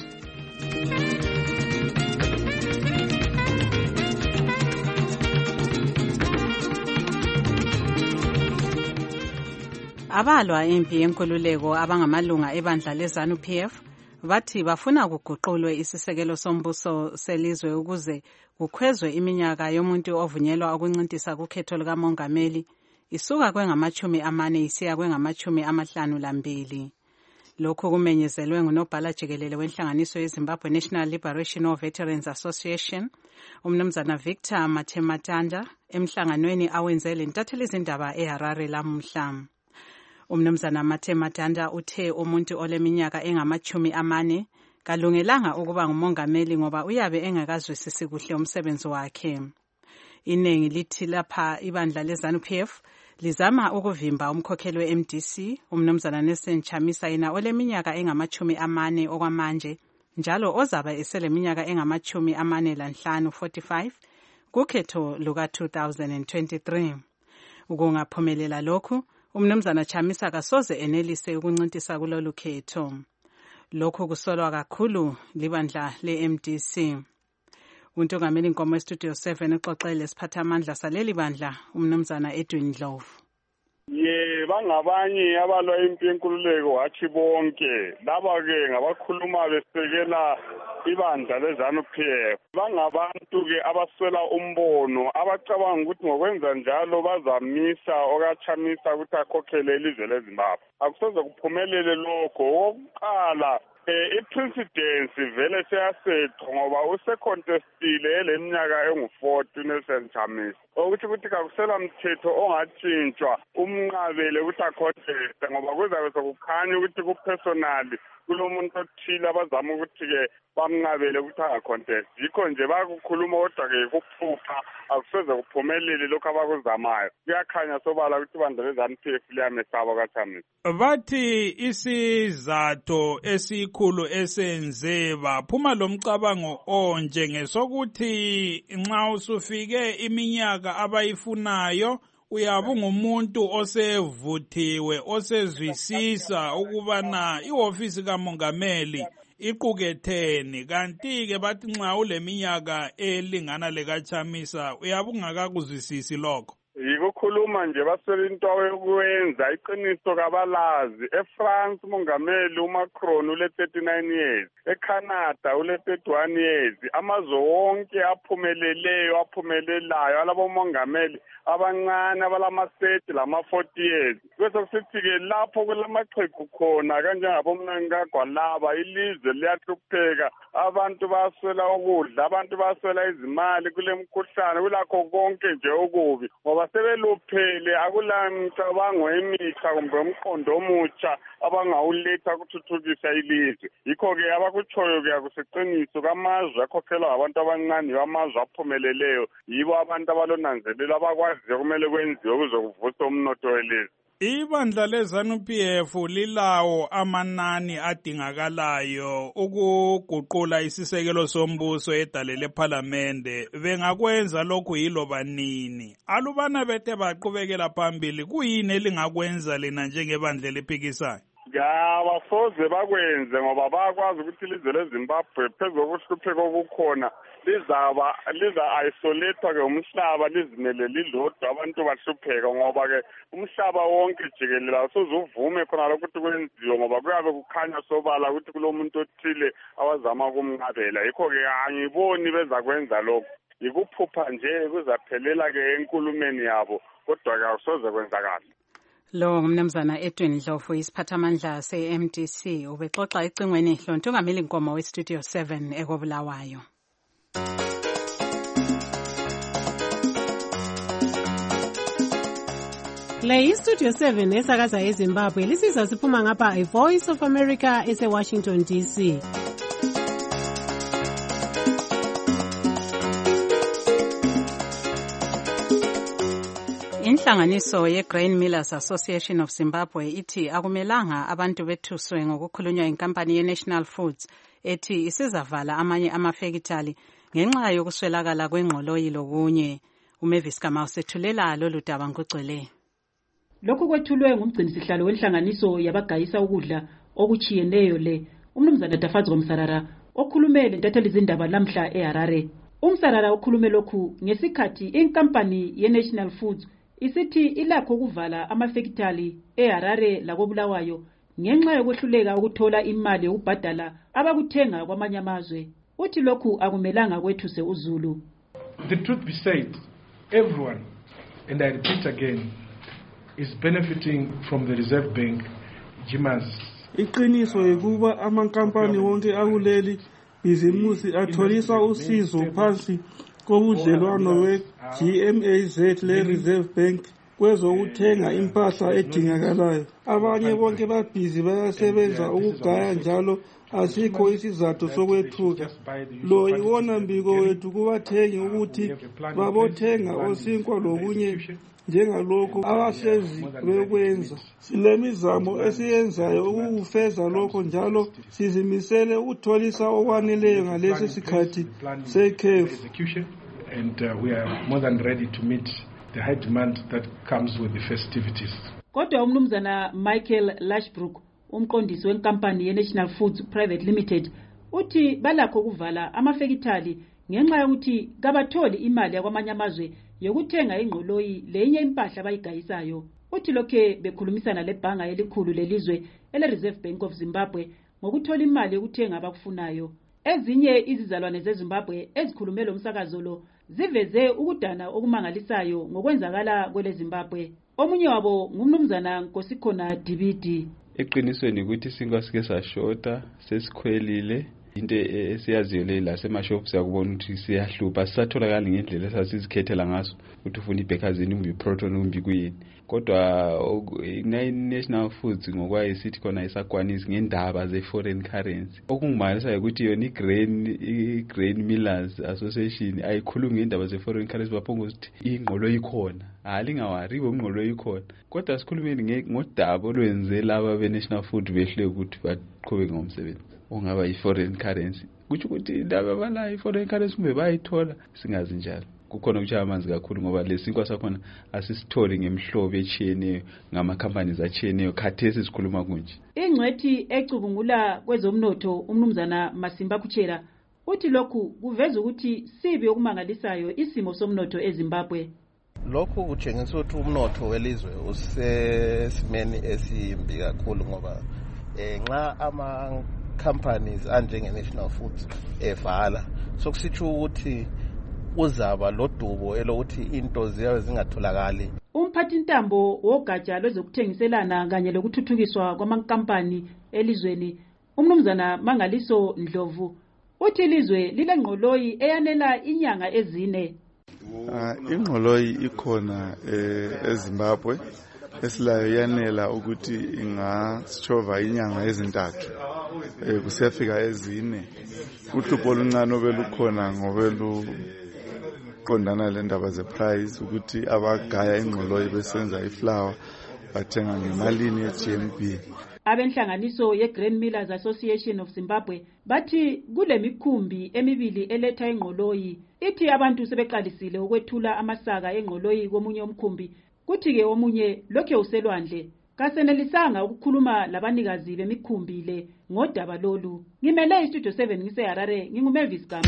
Abalwa impi yenkululeko abangamalunga ebandla leZANU P F bathi bafuna kuguqulwe isisekelo sombuso selizwe ukuze kukhwezwe iminyaka yomuntu ovunyelwa ukuncintisa kukhetho likamongameli isuka kwengamachumi amane isiya kwengamachumi amahlanu lambili. Lokhu kumenyezelwe ngunobhala jikelele wenhlanganiso yeZimbabwe National Liberation of Veterans Association, umnumzana Victor Mathematanda, emhlanganweni awenze lentatheli izindaba eHarare lamuhla. Umnumzana Mathematanda uthe umuntu oleminyaka engamachumi amane kalungelanga ukuba ngumongameli ngoba uyabe engakazwisisi kuhle umsebenzi wakhe. Inengi lithi lapha ibandla leZANU P F lizama ukuvimba umkhokheli we-M D C umnumzana Nelson Chamisa yena oleminyaka engamachumi amane okwamanje njalo ozaba eseleminyaka engamachumi amane lanhlanu forty-five kukhetho luka two thousand twenty-three. Ukungaphumelela lokhu, umnumzana Chamisa kasoze enelise ukuncintisa kulolu khetho. Lokhu kusolwa kakhulu libandla le-M D C. Untongameli Nkomo Studio seven uxoxele siphathamandla saleli bandla umnumzana Edwin Ndlovu. Ye bangabanye abalwa impi yenkululeko hathi bonke laba-ke ngabakhuluma besekela ibandla leZANU P F. Bangabantu-ke abaswela umbono abacabanga ukuthi ngokwenza njalo bazamisa okachamisa ukuthi akhokhele ilizwe leZimbabwe. Akusoze kuphumelele lokho. Okokuqala, Eh, i-presidency vele seyasethwa ngoba usecontestile eleminyaka engu-forty Nelson Chamisa. Ukuthi ukuthi kakusela mthetho ongatshintshwa umnqabele ukuthi aconteste ngoba kuzabe sokukhanya ukuthi kupersonally kulomuntu othile abazama ukuthi-ke bamnqabele ukuthi angacontest. Yikho nje bakukhuluma kodwa-ke kuphupha akusoze kuphumelele lokhu abakuzamayo. Kuyakhanya sobala ukuthi ibandla leZANU P F liyamesaba kaChamisa. Bathi isizathu esikhulu esenze baphuma lo mcabango onje ngesokuthi nxa usufike iminyaka abayifunayo uyabe ungumuntu osevuthiwe osezwisisa ukubana ihofisi kamongameli iquketheni, kanti-ke bathi nxa uleminyaka elingana lekaChamisa uyabe ungakakuzwisisi lokho. Yikukhuluma nje baswela into yokwenza iqiniso kabalazi. eFrance umongameli uMacron ule thirty-nine years, eCanada ule thirty-one years. Amazwe wonke aphumeleleyo aphumelelayo alabomongameli abancane abalama-thirty lama-forty years. Bese kusithi-ke lapho kulamaqhegu khona kanjengabomnankagwalaba ilizwe liyahlupheka, abantu baswela ukudla, abantu baswela izimali, kulemkhuhlane, kulakho konke nje okubi ngoba sebeluphele akula mcabango emitsha kumbe umqondo omutsha abangawuletha ukuthuthukisa ilizwe. Yikho-ke abakutshoyo-ke akusiqiniso kamazwe akhokhelwa ngabantu abancane amazwe aphumeleleyo yibo abantu abalonanzelelo abakwaziyo kumele kwenziwe ukuze kuvuswe umnotho welizwe. Ibandla le-ZANU-P F lilawo amanani adingakalayo ukuguqula isisekelo sombuso edalele ephalamende. Bengakwenza lokhu yiloba nini. Alubana bethe baqhubekela phambili, kuyini elingakwenza lina njengebandla lephikisayo? Abasoze bakwenze ngoba bayakwazi ukuthi ilizwe leZimbabwe phezu kokuhlupheka okukhona lizaba liza-isolethwa ke umhlaba lizimele lilodwa abantu bahlupheka ngoba ke umhlaba wonke jikelele awusoze uvume khona lokho ukuthi kwenziwe ngoba kuyabe kukhanya sobala ukuthi kulomuntu othile awazama ukumnqabela. Yikho-ke angiboni bezakwenza lokho, yikuphupha nje kuzaphelela ke enkulumeni yabo, kodwa-ke awusoze kwenzakala. Lo ngumnumzana Edwin Ndlovu, isiphathamandla se-M D C, ubexoxa ecingweni Hlontungameli Nkomo we-Studio seven ekobulawayo. Le iStudio seven esakaza eZimbabwe lisiza siphuma ngapha iVoice of America ese-Washington D C. Inhlanganiso ye-Grain Millers Association of Zimbabwe ithi akumelanga abantu bethuswe ngokukhulunywa inkampani ye-National Foods ethi isizavala amanye amafekitali ngenxa yokuswelakala kwengqoloyi lokunye. uMavis Kamau usethulela lolu daba ngugcwele. Lokhu kwethulwe ngumgcinisihlalo wenhlanganiso yabagayisa ukudla okuchiyeneyo le umnumzana Dafazi Komsarara okhulume lentatheli izindaba lamhla eHarare. Umsarara okhulume lokhu ngesikhathi inkampani ye-National Foods isithi ilakho ukuvala amafekitali eHarare lakobulawayo ngenxa yokwehluleka ukuthola imali yokubhadala abakuthenga kwamanye amazwe. Uthi lokhu akumelanga kwethuse uZulu. The truth be said, everyone, and I repeat again, is benefiting from the Reserve Bank G M A S. Iqiniso ukuba amankampani wonke akuleli bhizimusi atholisa usizo phansi kobudlelwano we-G M A Z le-Reserve Bank kwezokuthenga impahla edingakalayo. Abanye bonke babhizi bayasebenza ukugaya njalo asikho isizathu sokwethuka. Lo iwona mbiko wethu kubathengi ukuthi babothenga osinkwa lokunye njengalokho abahlezi bekwenza. Silemizamo esiyenzayo ukufeza lokho njalo sizimisele ukutholisa okwaneleyo ngalesi sikhathi sekhefu. And uh, we are more than ready to meet the high demand that comes with the festivities. Kodwa umnumzana Michael Lashbrook, umqondisi wenkampani ye-National Foods Private Limited, uthi balakho ukuvala amafekitali ngenxa yokuthi kabatholi imali yakwamanye amazwe yokuthenga ingqoloyi lenye impahla abayigayisayo. Uthi lokhe bekhulumisana lebhanga elikhulu lelizwe ele-Reserve Bank of Zimbabwe ngokuthola imali yokuthenga abakufunayo. Ezinye izizalwane zeZimbabwe ezikhulume lo msakazo lo ziveze ukudana okumangalisayo ngokwenzakala kwele Zimbabwe. Omunye wabo ngumnumzana Nkosikhona Dibidi. Eqinisweni ukuthi sinkwa sike sashota sesikhwelile into esiyaziyo le la semashops yakubona ukuthi siyahlupha sisatholakala ngendlela esasizikhethela ngaso ukuthi ufuna ibhekazini kumbe iproton kumbe kuyini. Kodwa National Foods ngokwayo isithi khona isakwanisi ngendaba ze-foreign currency. Okungimalisa ukuthi yona i-Grain i-Grain Millers Association ayikhulumi ngendaba ze-foreign currency baphonga ukuthi ingqolo ikhona. Halingawari ingqolo ikhona. Kodwa sikhulumeni ngodaba olwenze laba be-National Food behle ukuthi baqhubeke ngomsebenzi ongaba i-foreign currency. Kuthi ukuthi indaba abala i-foreign currency kumbe bayithola singazi njalo. Kukhona ukuchaya amanzi kakhulu ngoba lesinkwa sakhona asisitholi ngemhlobo echiyeneyo ngama-companies achiyeneyo khathesi sikhuluma kunje. Ingcwethi ecubungula kwezomnotho umnumzana Masimba Kuchera uthi lokhu kuveza ukuthi sibi okumangalisayo isimo somnotho eZimbabwe. Lokhu kutshengisa ukuthi umnotho welizwe usesimeni esimbi kakhulu ngoba nxa ama companies anjenge-National Foods evala sokusitsho ukuthi uzaba lodubo elokuthi into ziyabe zingatholakali. Umphathintambo wogatsha lwezokuthengiselana kanye lokuthuthukiswa kwamankampani elizweni umnumzana Mangaliso Ndlovu uthi ilizwe lilengqoloyi eyanela inyanga ezine. Uh, ingqoloyi ikhona eh, eZimbabwe esilayo yanela ukuthi ingasichova inyanga ezintathu eh, kusiyafika ezine. Uhlupho oluncane obelukhona ngobelu qondana le ndaba ze price ukuthi abagaya ingqoloyi besenza iflour bathenga ngemalini ye-G M B. Abenhlanganiso ye-Grain Millers Association of Zimbabwe bathi kule mikhumbi emibili eletha engqoloyi ithi abantu sebeqalisile ukwethula amasaka engqoloyi komunye umkhumbi kuthi-ke omunye lokhe uselwandle kasenelisanga ukukhuluma labanikazi bemikhumbi le ngodaba lolu. Ngimele istudio seven ngise-Harare, nginguMavis Gama.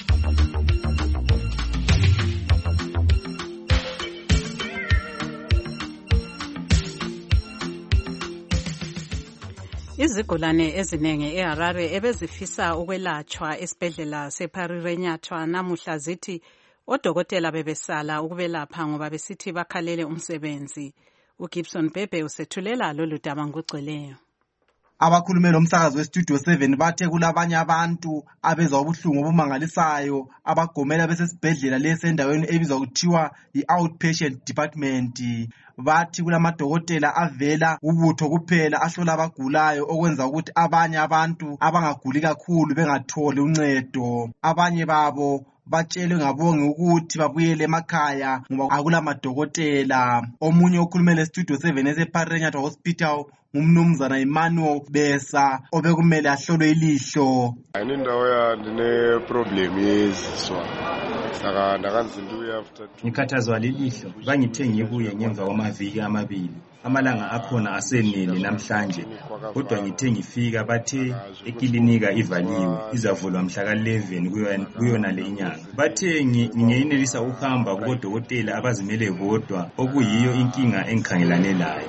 Izigulane ezinenge eHarare ebezifisa ukwelatshwa esibhedlela seParirenyatwa namuhla zithi odokotela bebesala ukubelapha ngoba besithi bakhalele umsebenzi. uGibson Bebe usethulela lolu daba ngokugcweleyo. Abakhulumeli omsakazo westudio seven bathe kulabanye abantu abezwa ubuhlungu obumangalisayo abagomela besesibhedlela lesi endaweni ebizwa kuthiwa i-outpatient department. Bathi kulamadokotela avela ubutho kuphela ahlola abagulayo okwenza ukuthi abanye abantu abangaguli kakhulu bengatholi uncedo. Abanye babo batshelwe ngabonge ukuthi babuyele emakhaya ngoba akula madokotela. Omunye okhulumele estudio seven eseParirenyatwa Hospital umnumzana Emmanuel Besa obekumele ahlolwe ilihlo. Ayini ndawo ya ndine problem yeziswa. Saka ndakanzinduya after ngikhathazwa lilihlo bangithe ngibuye ngemva kwamaviki amabili. Amalanga akhona asenele namhlanje kodwa ngithe ngifika bathe ekilinika ivaliwe izavulwa mhla ka eleven kuyona le inyanga. Bathe ngingenelisa ukuhamba kubodokotela abazimele bodwa okuyiyo inkinga engikhangelane layo.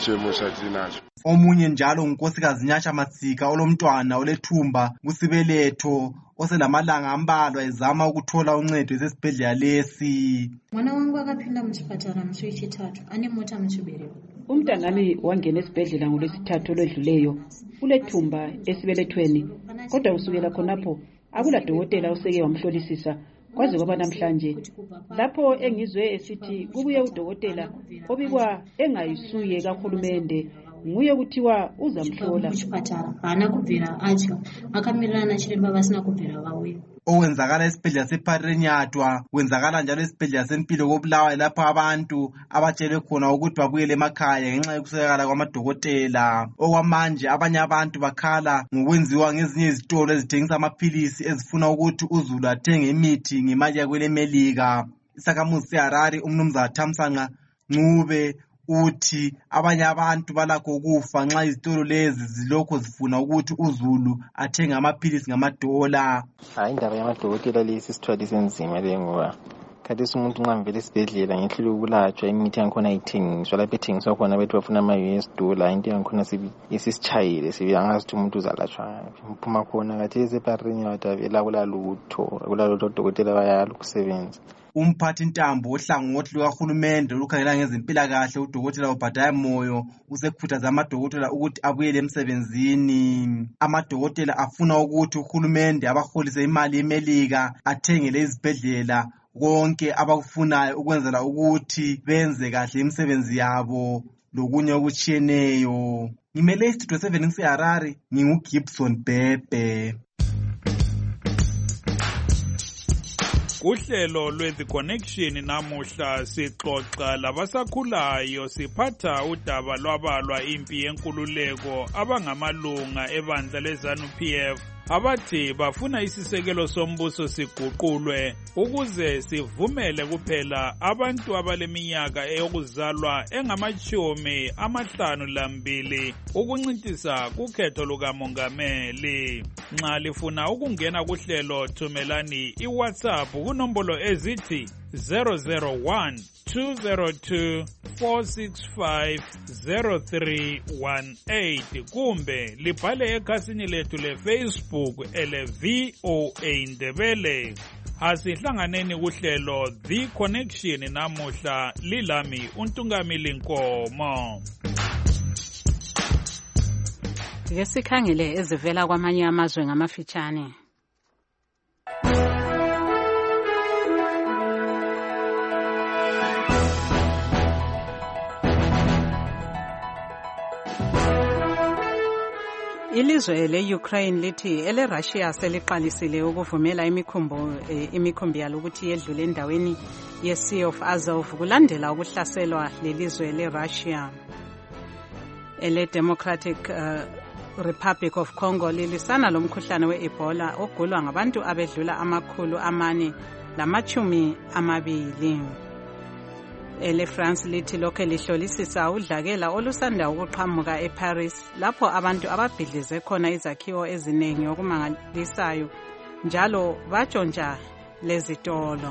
Omunye njalo unkosikazi Nyasha Matsika olomntwana olethumba kusibeletho oselamalanga ambalwa ezama ukuthola uncedo esibhedlela lesi. Mwana wangu akaphinda muchipatara musi wechitatu ane mota muchibereko. Umntanami wangena esibhedlela ngolwesithathu olwedluleyo ulethumba esibelethweni kodwa usukela khonapho akula dokotela oseke wamhlolisisa kwaze kwaba namhlanje. Lapho engizwe esithi kubuye udokotela obikwa engayisuye kahulumende nguye kuthiwa uzamhlola kuchipatara hana kubvira acho akamirana chiremba vasina kubvira vauya. Owenzakala esibhedlela seParirenyatwa wenzakala njalo esibhedlela sempilo koBulawayo lapho abantu abatshelwe khona ukuthi babuyele emakhaya ngenxa yokuswelakala kwamadokotela. Okwamanje abanye abantu bakhala ngokwenziwa ngezinye izitolo ezithengisa amaphilisi ezifuna ukuthi uzulu athenge imithi ngemali yakwelemelika. Isakhamuzi seHarare umnumzana Thamsanqa Ncube uthi abanye abantu balakho ukufa nxa izitolo lezi zilokho zifuna ukuthi uzulu athenge amaphilisi ngamadola. Hayi indaba yamadokotela lesi sithwalise nzima le ngoba khathesi umuntu nxa mvele esibhedlela ngehlule ukulatshwa imithi yankhona ayithengiswa lapho ethengiswa khona bethi bafuna ama-U S dollar into yankhona isisitshayile sibe angazi ukuthi umuntu uzalatshwa mphuma khona khathesi eParirenyatwa vele akulalutho akulalutho odokotela bayala ukusebenza. Umphathi ntambo ohlangothi lukahulumende olukhangela ngezempilakahle udokotela uBhadaya Moyo usekhuthaza amadokotela ukuthi abuyele emsebenzini. Amadokotela afuna ukuthi uhulumende abaholise imali yemelika athengele izibhedlela konke abakufunayo ukwenzela ukuthi benze kahle imisebenzi yabo lokunye okutshiyeneyo. Ngimele istudio seven ngiseHarare nginguGibson Bebe. Uhlelo lwe-The Connection namuhla sixoxa labasakhulayo siphatha udaba lwabalwa impi yenkululeko abangamalunga ebandla leZANU P F abathi bafuna isisekelo sombuso siguqulwe ukuze sivumele kuphela abantu abaleminyaka eyokuzalwa engamachumi amahlanu lambili ukuncintisa kukhetho lukamongameli. Nxa lifuna ukungena kuhlelo thumelani iWhatsApp kunombolo ezithi zero zero one two zero two four six five zero three one eight kumbe libhale ekhasini lethu leFacebook ele V O A Ndebele. Asihlanganeni kuhlelo The Connection namuhla lilami uNtungamili Nkomo. Ngesikhangele ezivela kwamanye amazwe ngamafitshane. Ilizwe le-Ukraine lithi ele-Russia seliqalisile ukuvumela imikhumbi imikhumbi yalo ukuthi yedlule endaweni ye-Sea of Azov kulandela ukuhlaselwa lelizwe le-Russia. ele Democratic uh, Republic of Congo lilisana lomkhuhlane we-Ebola ogulwa ngabantu abedlula amakhulu amane lamachumi amabili. Ele France lithi lokho lihlolisisa udlakela olusanda ukuqhamuka eParis lapho abantu ababhidlize khona izakhiwo eziningi okumangalisayo njalo batshontsha lezitolo.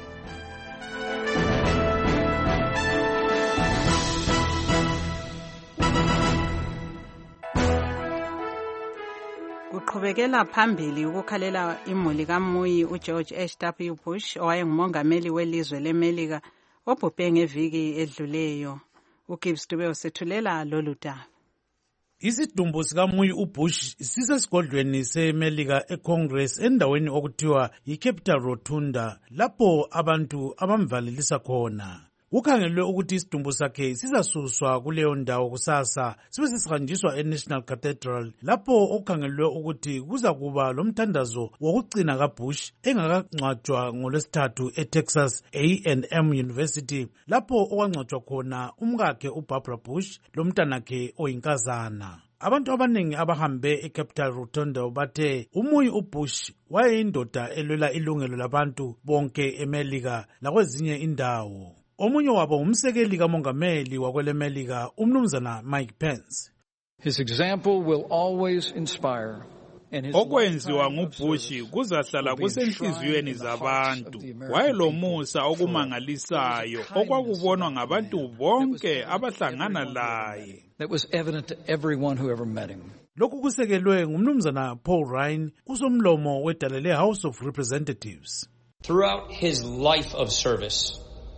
Kuqhubekela phambili ukukhalela imuli kaMuyi uGeorge H W Bush owayengumongameli welizwe leMelika obhubhe ngeviki edluleyo. uGibbs Dube usethulela lolu daba. Isidumbu sikaMuyi uBush sisesigodlweni seMelika eCongress endaweni okuthiwa yiCapital Rotunda lapho abantu abamvalelisa khona. Kukhangelwe ukuthi isidumbu sakhe sizasuswa kuleyo ndawo kusasa sibe sesihanjiswa eNational Cathedral lapho okukhangelwe ukuthi kuzakuba lomthandazo wokugcina kaBush engakangcwatshwa ngolwesithathu eTexas A and M University lapho okwangcwatshwa khona umkakhe uBarbara Bush lomntanakhe oyinkazana. Abantu abaningi abahambe eCapital Rotunda bathe uMuyi uBush wayeyindoda elwela ilungelo labantu bonke eMelika lakwezinye indawo. Omunye wabo umsekeli kamongameli wakwelemelika umnumzana Mike Pence. His example will always inspire. Okwenziwa nguBush kuzahlala kusenhliziyweni zabantu. Wayelomusa okumangalisayo okwakubonwa ngabantu bonke abahlangana laye. That was evident to everyone who ever met him. Lokhu kusekelwe ngumnumzana Paul Ryan usomlomo wedale leHouse of Representatives. Throughout his life of service,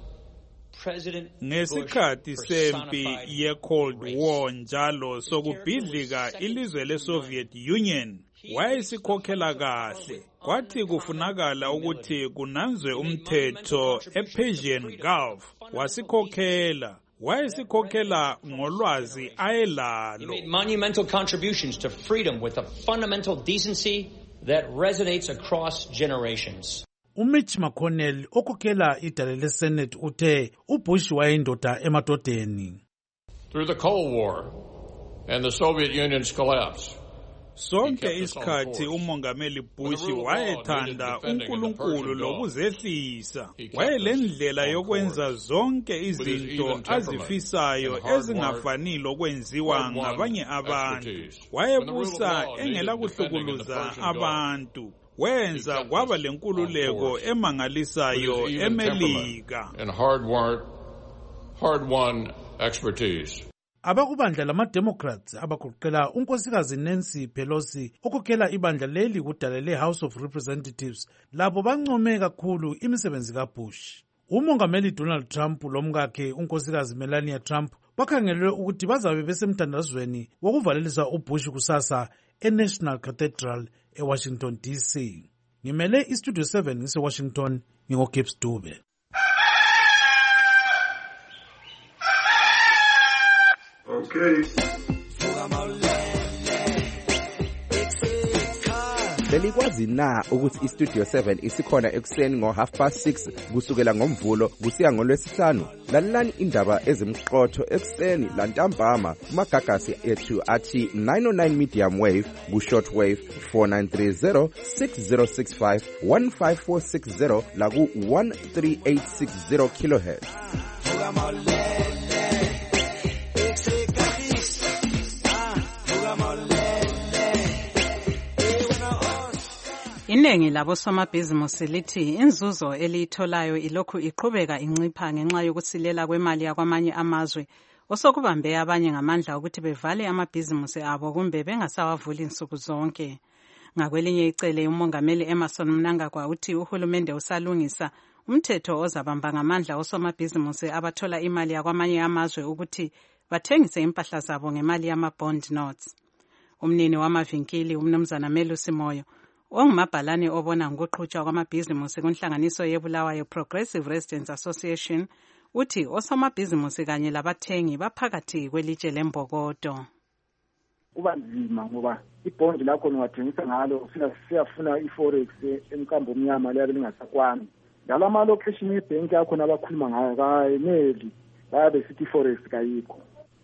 ngesikhathi sempi ye-Cold War njalo sokubhidlika ilizwe le-Soviet Union wayesikhokhela kahle. Kwathi kufunakala ukuthi kunanzwe umthetho e-Persian Gulf wasikhokhela. Wayesikhokhela ngolwazi ayelalo. He made monumental contributions to freedom with a fundamental decency that resonates across generations. uMitch McConnell okhokhela idale leSenate uthe uBush wayeyindoda emadodeni. Through the Cold War and the Soviet Union's collapse, sonke isikhathi umongameli Bush wayethanda uNkulunkulu lokuzehlisa. Wayelendlela yokwenza zonke izinto azifisayo ezingafani lokwenziwa ngabanye abantu. Wayebusa engela kuhlukuluza abantu. Wenza kwaba lenkululeko emangalisayo eMelika. And hard-won, hard-won expertise. Abakubandla lama-Democrats abagoqela unkosikazi Nancy Pelosi okhokhela ibandla leli kudala leHouse of Representatives labo bancome kakhulu imisebenzi kaBush. Umongameli Donald Trump lomkakhe unkosikazi Melania Trump bakhangelwe ukuthi bazabe besemthandazweni wokuvalelisa uBush kusasa eNational Cathedral eWashington D C. Ngimele iStudio seven ngise-Washington ngingoGibbs Dube. Okay. Belikwazi na ukuthi iStudio seven isikhona ekuseni ngo half past six kusukela ngomvulo kusiya ngolwesihlanu. Lalelani indaba ezimqotho ekuseni lantambama kumagagasi ethu athi nine oh nine medium wave ku short wave four nine three zero six zero six five one five four six zero la ku one three eight six zero kilohertz. Iningi labosomabhizimusi lithi inzuzo eliyitholayo ilokhu iqhubeka incipha ngenxa yokusilela kwemali yakwamanye amazwe osokubambe abanye ngamandla ukuthi bevale amabhizimusi abo kumbe bengasawavuli insuku zonke. Ngakwelinye icele umongameli Emmerson Mnangagwa uthi uhulumende usalungisa umthetho ozabamba ngamandla osomabhizimusi abathola imali yakwamanye amazwe ukuthi bathengise impahla zabo ngemali yama-bond notes. Umnini wamavinkili umnumzana Melusi Moyo ongumabhalane obona ngokuqhutshwa kwamabhizimusi kunhlanganiso yeBulawayo Progressive Residents Association uthi osomabhizimusi kanye labathengi baphakathi kwelitshe lembokodo. Kuba nzima ngoba ibhondi lakho ungathengisa ngalo ufika siyafuna iforex emkambo omnyama leyo lingasakwani. Njalo ama-location yebank yakho nabakhuluma ngayo kayeneli bayabe sithi iforex kayikho.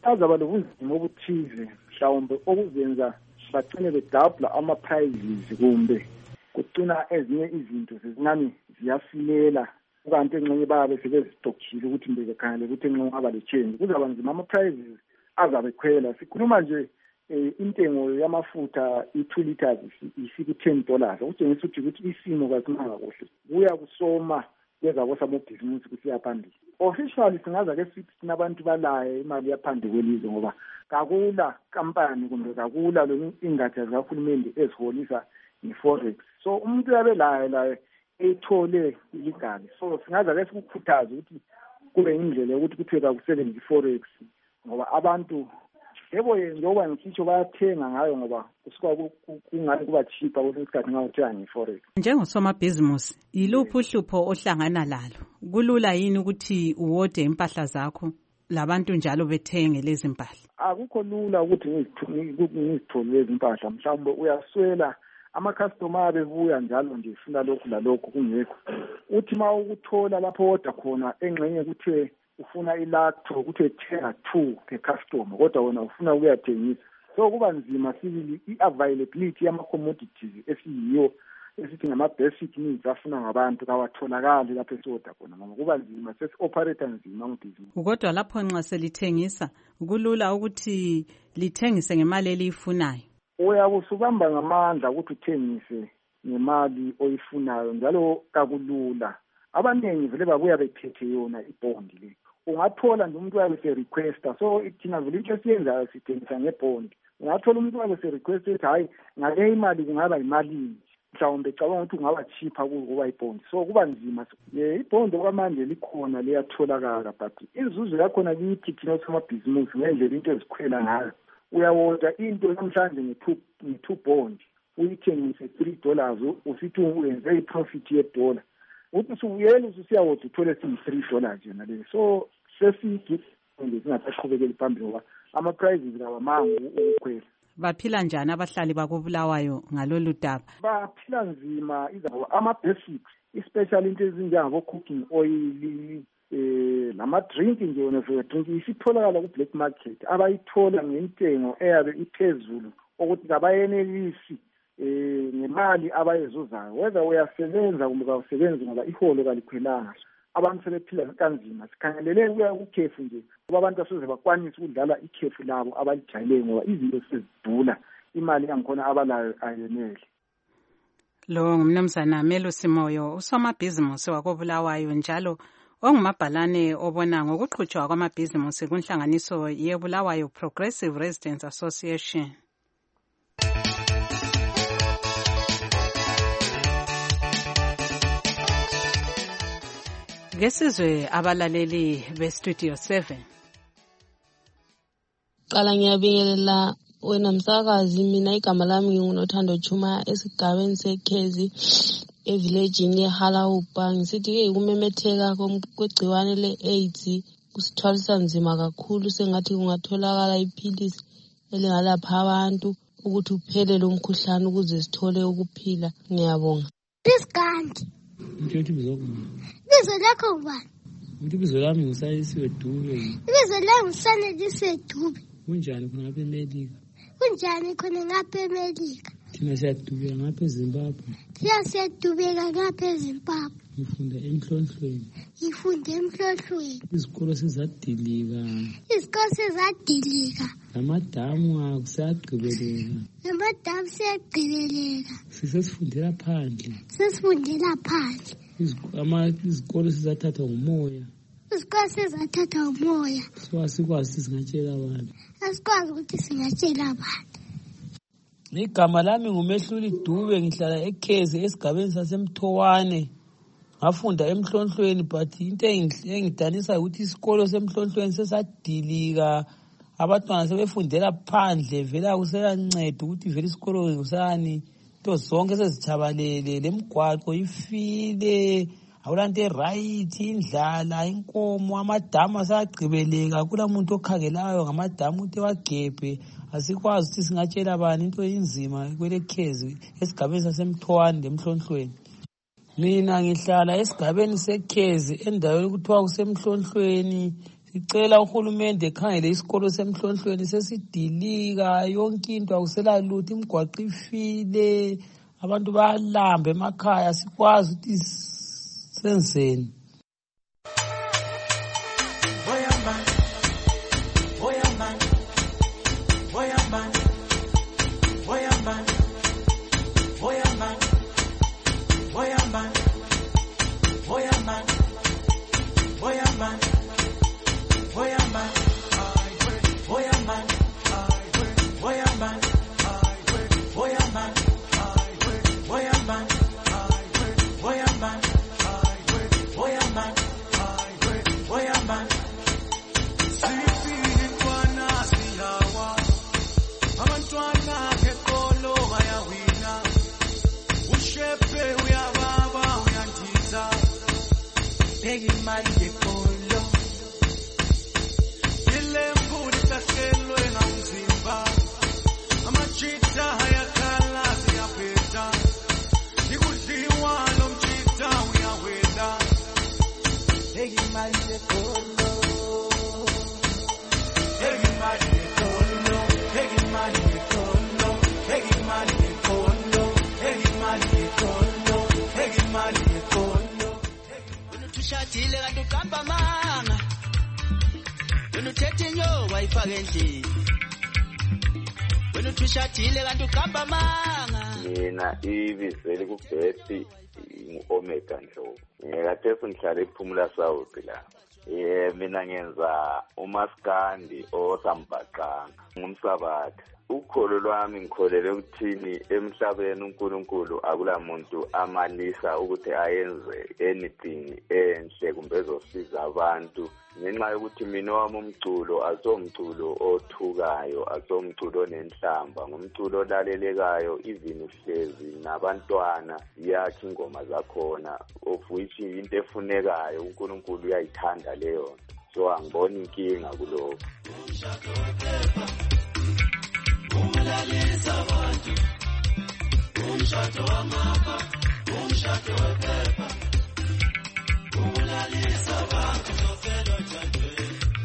azaba lobunzima obuthize mhlawumbe okuzenza bagcine bedabula ama-prizes kumbe kugcina ezinye izinto sezincane ziyasilela ukanti engxenye babe sebezistokhile ukuthi mbe bekhangele ukuthi engxenye aba le-change kuzaba nzima ama-prizes azabe khwela. Sikhuluma nje eh, intengo yamafutha i-two liters isiku ten dollars okutshengisa ukuthi ukuthi isimo kasimanga kuhle kuya kusoma kweza kosamabhizinisi kusiya phambili. Officially singaza ke sithi nabantu balaye imali yaphandle kwelizwe ngoba kakula kampani kumbe kakula lo ingatsha zikahulumende eziholisa nge-forex. So umuntu yabe laye laye ethole illegal. So singaza ke sikukhuthaza ukuthi kube indlela ukuthi kuthiwe kakusebenzi i-forex ngoba abantu yebo njengoba ngisho bayathenga ngayo ngoba kusuka kungani kuba cheaper kwesinye isikhathi ngawuthenga nge-forex. Njengosomabhizinisi yiluphi uhlupho ohlangana lalo? Kulula yini ukuthi uwode impahla zakho labantu njalo bethenge lezi mpahla? Akukho lula ukuthi ngizithole lezi mpahla. Mhlawumbe uyaswela ama-customer bebuya njalo nje funa lokhu lalokhu kungekho. Uthi ma ukuthola lapho oda khona engxenye kuthe ufuna ilacto kuthe thenga two per customer kodwa wena ufuna ukuyathengisa. So kuba nzima sibili i-availability yama-commodities esiyiyo esithi ngama-basic needs afuna ngabantu kawatholakali lapho esoda khona ngoba kuba nzima sesi-operate nzima ngibhizinisi. Kodwa lapho nxa selithengisa kulula ukuthi lithengise ngemali eliyifunayo. Uyabe usubamba ngamandla ukuthi uthengise ngemali oyifunayo njalo kakulula. Abaningi vele babuya bethethe yona ibhondi le. Ungathola nje umuntu wabe se-requesta so thina vele into esiyenzayo sithengisa ngebhondi. Ungathola umuntu wabe se-requesta ethi hayi ngale imali kungaba yimalini mhlawumbe cabanga ukuthi kungaba cheaper kuba ibhondi. So kuba nzima. Ibhondi okwamanje likhona liyatholakala but inzuzo yakhona kithi thina somabhizinisi ngendlela into ezikhwela ngayo. Uyawonda into namhlanje nge-two bond uyithengise three dollars usithi uyenze i-profit ye-dollar. Uthi usubuyela usiyawona uthole siyi-three dollars yona le. So sesithi singasaqhubekeli phambili ngoba ama-prizes kawamangi ukukhwela. Baphila njani abahlali bakoBulawayo ngalolu daba? Baphila nzima izaba ama-basics especially into ezinjengabo-cooking oil eh lama-drink nje wona for drink isitholakala ku-black market abayithola ngentengo eyabe iphezulu ukuthi kabayenelisi eh ngemali abayezuzayo whether uyasebenza kumbe kawusebenzi ngoba iholo kalikhwelanga. Abantu sebephila kanzima. Sikhangelele ukuya kukhefu nje ngoba abantu asoze bakwanise ukudlala ikhefu labo abalijayele ngoba izinto sezidula imali yangikhona abalayo ayenele. Lo ngumnumzana Melusi Moyo usomabhizinisi wakoBulawayo njalo ongumabhalane obona ngokuqhutshwa kwamabhizinisi kunhlanganiso yeBulawayo Progressive Residents Association. Ngesizwe abalaleli beStudio seven. Qala ngiyabingelela wena msakazi, mina igama lami ngingunothando Chuma esigabeni seKhezi evillagini yeHalaupa. Ngisithi ke kumemetheka kwegciwane le-AIDS kusithwalisa nzima kakhulu, sengathi kungatholakala iphilisi elingalapha abantu ukuthi uphele lo mkhuhlane ukuze sithole ukuphila. Ngiyabonga. Isikandi. Ngiyothi bizokuma. Bizo lakho ubani? Ngithi bizo lami ngusayisiwe Dube. Bizo lami ngusanelisiwe Dube. Kunjani khona ngapha eMelika? Kunjani khona ngapha eMelika? Thina siyadubeka ngapha eZimbabwe. Thina siyadubeka ngapha eZimbabwe. Ngifunda emhlonhlweni. Ngifunda emhlonhlweni. Izikolo sezadilika. Izikolo sezadilika. Namadamu akusagqibelela. Namadamu siyagqibeleka. Sisesifundela phandle. Sesifundela phandle. Izikolo sizathathwa ngumoya. Izikolo sizathathwa ngumoya. So asikwazi ukuthi singatshela abantu. Asikwazi ukuthi singatshela abantu. Igama lami nguMehluli Dube, ngihlala eKhezi esigabeni saseMthowane. Ngafunda emhlonhlweni but into engidanisa ukuthi isikolo semhlonhlweni sesadilika. Abantwana sebefundela phandle vela kuseyanceda ukuthi vele isikolo kusani into zonke sezithabalele, lemigwaqo ifile, awulanto right, indlala, inkomo, amadamu asagqibeleka, kula muntu okhangelayo ngamadamu uthi wagebhe. Asikwazi ukuthi singatshela bani, into inzima kweleKhezi esigabeni saseMthowane lemhlonhlweni. Mina ngihlala esigabeni seKhezi endaweni kuthiwa kusemhlonhlweni. Sicela uhulumende ekhangele isikolo semhlonhlweni sesidilika, yonke into akusela lutho, imigwaqo ifile, abantu bayalamba emakhaya, sikwazi ukuthi senzeni. Tushadile kanti uqamba amanga wena uthethe inyoka ayifake endlini wena utushadile kanti uqamba amanga mina ibizeli kubhesi ngu-Omega Ndlovu ngekathe ngihlala ePhumula South la eh mina ngenza umaskandi osambhaqanga ngumsabatha ukholo lwami ngikholele ukuthini emhlabeni uNkulunkulu akulamuntu amalisa ukuthi ayenze anything enhle kumbe ezosiza abantu ngenxa yokuthi mina wami umculo azomculo othukayo azomculo onenhlamba ngumculo olalelekayo even uhlezi nabantwana yakhe ingoma zakhona of which into efunekayo uNkulunkulu uyayithanda leyo so angiboni inkinga kuloko. Umulalisa abantu umshado wamapha umshado wephepha umulalisa abantu zofelo thandwe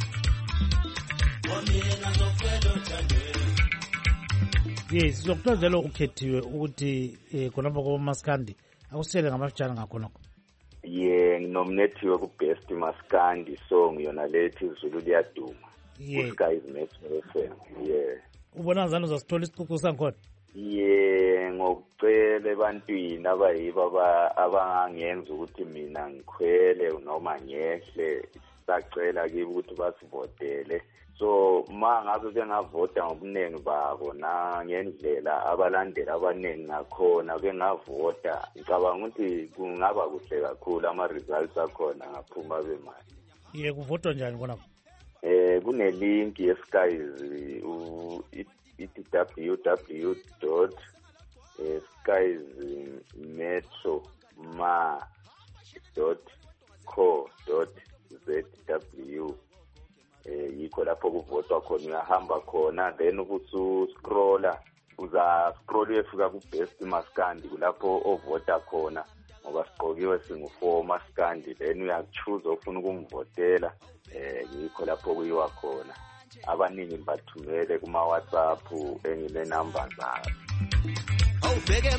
wamina zofelo thandwe. Yes, sizokuthokozela ukhethiwe ukuthi eh khonapha komaskandi akusele ngamafutshane ngakhonokho. Ye nginomnethiwe ku Best Maskandi song yona lethi izulu liyaduma. Yeah. Guys Metro F M. Yeah. Ubona njalo uzasithola isicucu sankhona? Ye ngokucela ebantwini abayibo abangangenza ukuthi mina ngikhwele noma ngehle sacela kibo ukuthi basivotele. So mangabe bengavota ngobuningi babo na ngendlela abalandeli abaningi nakhona bengavota ngicabanga ukuthi kungaba kuhle kakhulu ama results akhona ngaphuma bemali. Ye kuvotwa njani khona? Eh kune link yeskies u w w dot skies metro ma dot co dot z w eh yikho lapho kuvotwa khona uyahamba khona then ukuthi scrolla uza scroll uyefika ku Best Maskandi kulapho ovota khona ngoba siqokiwe singu four Maskandi then uyachoose ofuna ukumvotela eh yikho lapho kuyiwa khona abaningi bathumele kuma WhatsApp engile number zabo. Awubheke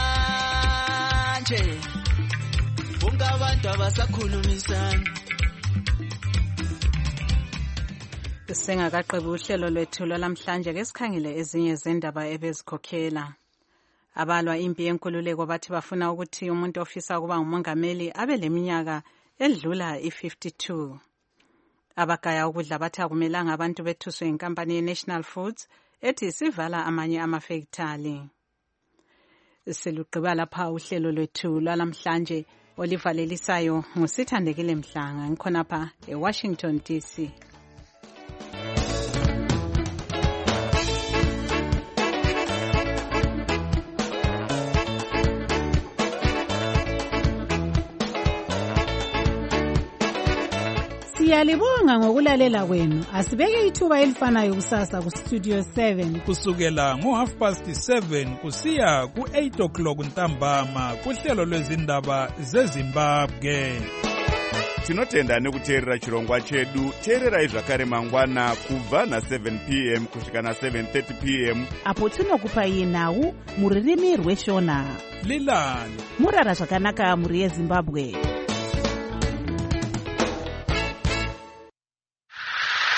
manje unga abantu abasakhulumisana. Singakaqebi uhlelo lwethu lwalamhlanje ke sikhangile ezinye zendaba ebezikhokhela. Abalwa impi yenkululeko bathi bafuna ukuthi umuntu ofisa ukuba ngumongameli abe leminyaka edlula i-fifty-two. Abagaya ukudla bathi akumelanga abantu bethuswe inkampani ye-National Foods ethi sivala amanye amafektali. Siluqhiba lapha uhlelo lwethu lwalamhlanje olivalelisayo ngusithandekile Mhlanga ngikhonapha eWashington D C. Siyalibonga ngokulalela kwenu. Asibeke ithuba elifanayo kusasa ku Studio seven. Kusukela ngo half past seven kusiya ku eight o'clock ntambama kuhlelo lwezindaba zeZimbabwe. tinotenda nekuteerera chirongwa chedu. teererai zvakare mangwana kubva na-seven p m kusvika na-seven thirty p m apo tinokupai nhau muririmi rweshona. lilani murara zvakanaka muri yezimbabwe.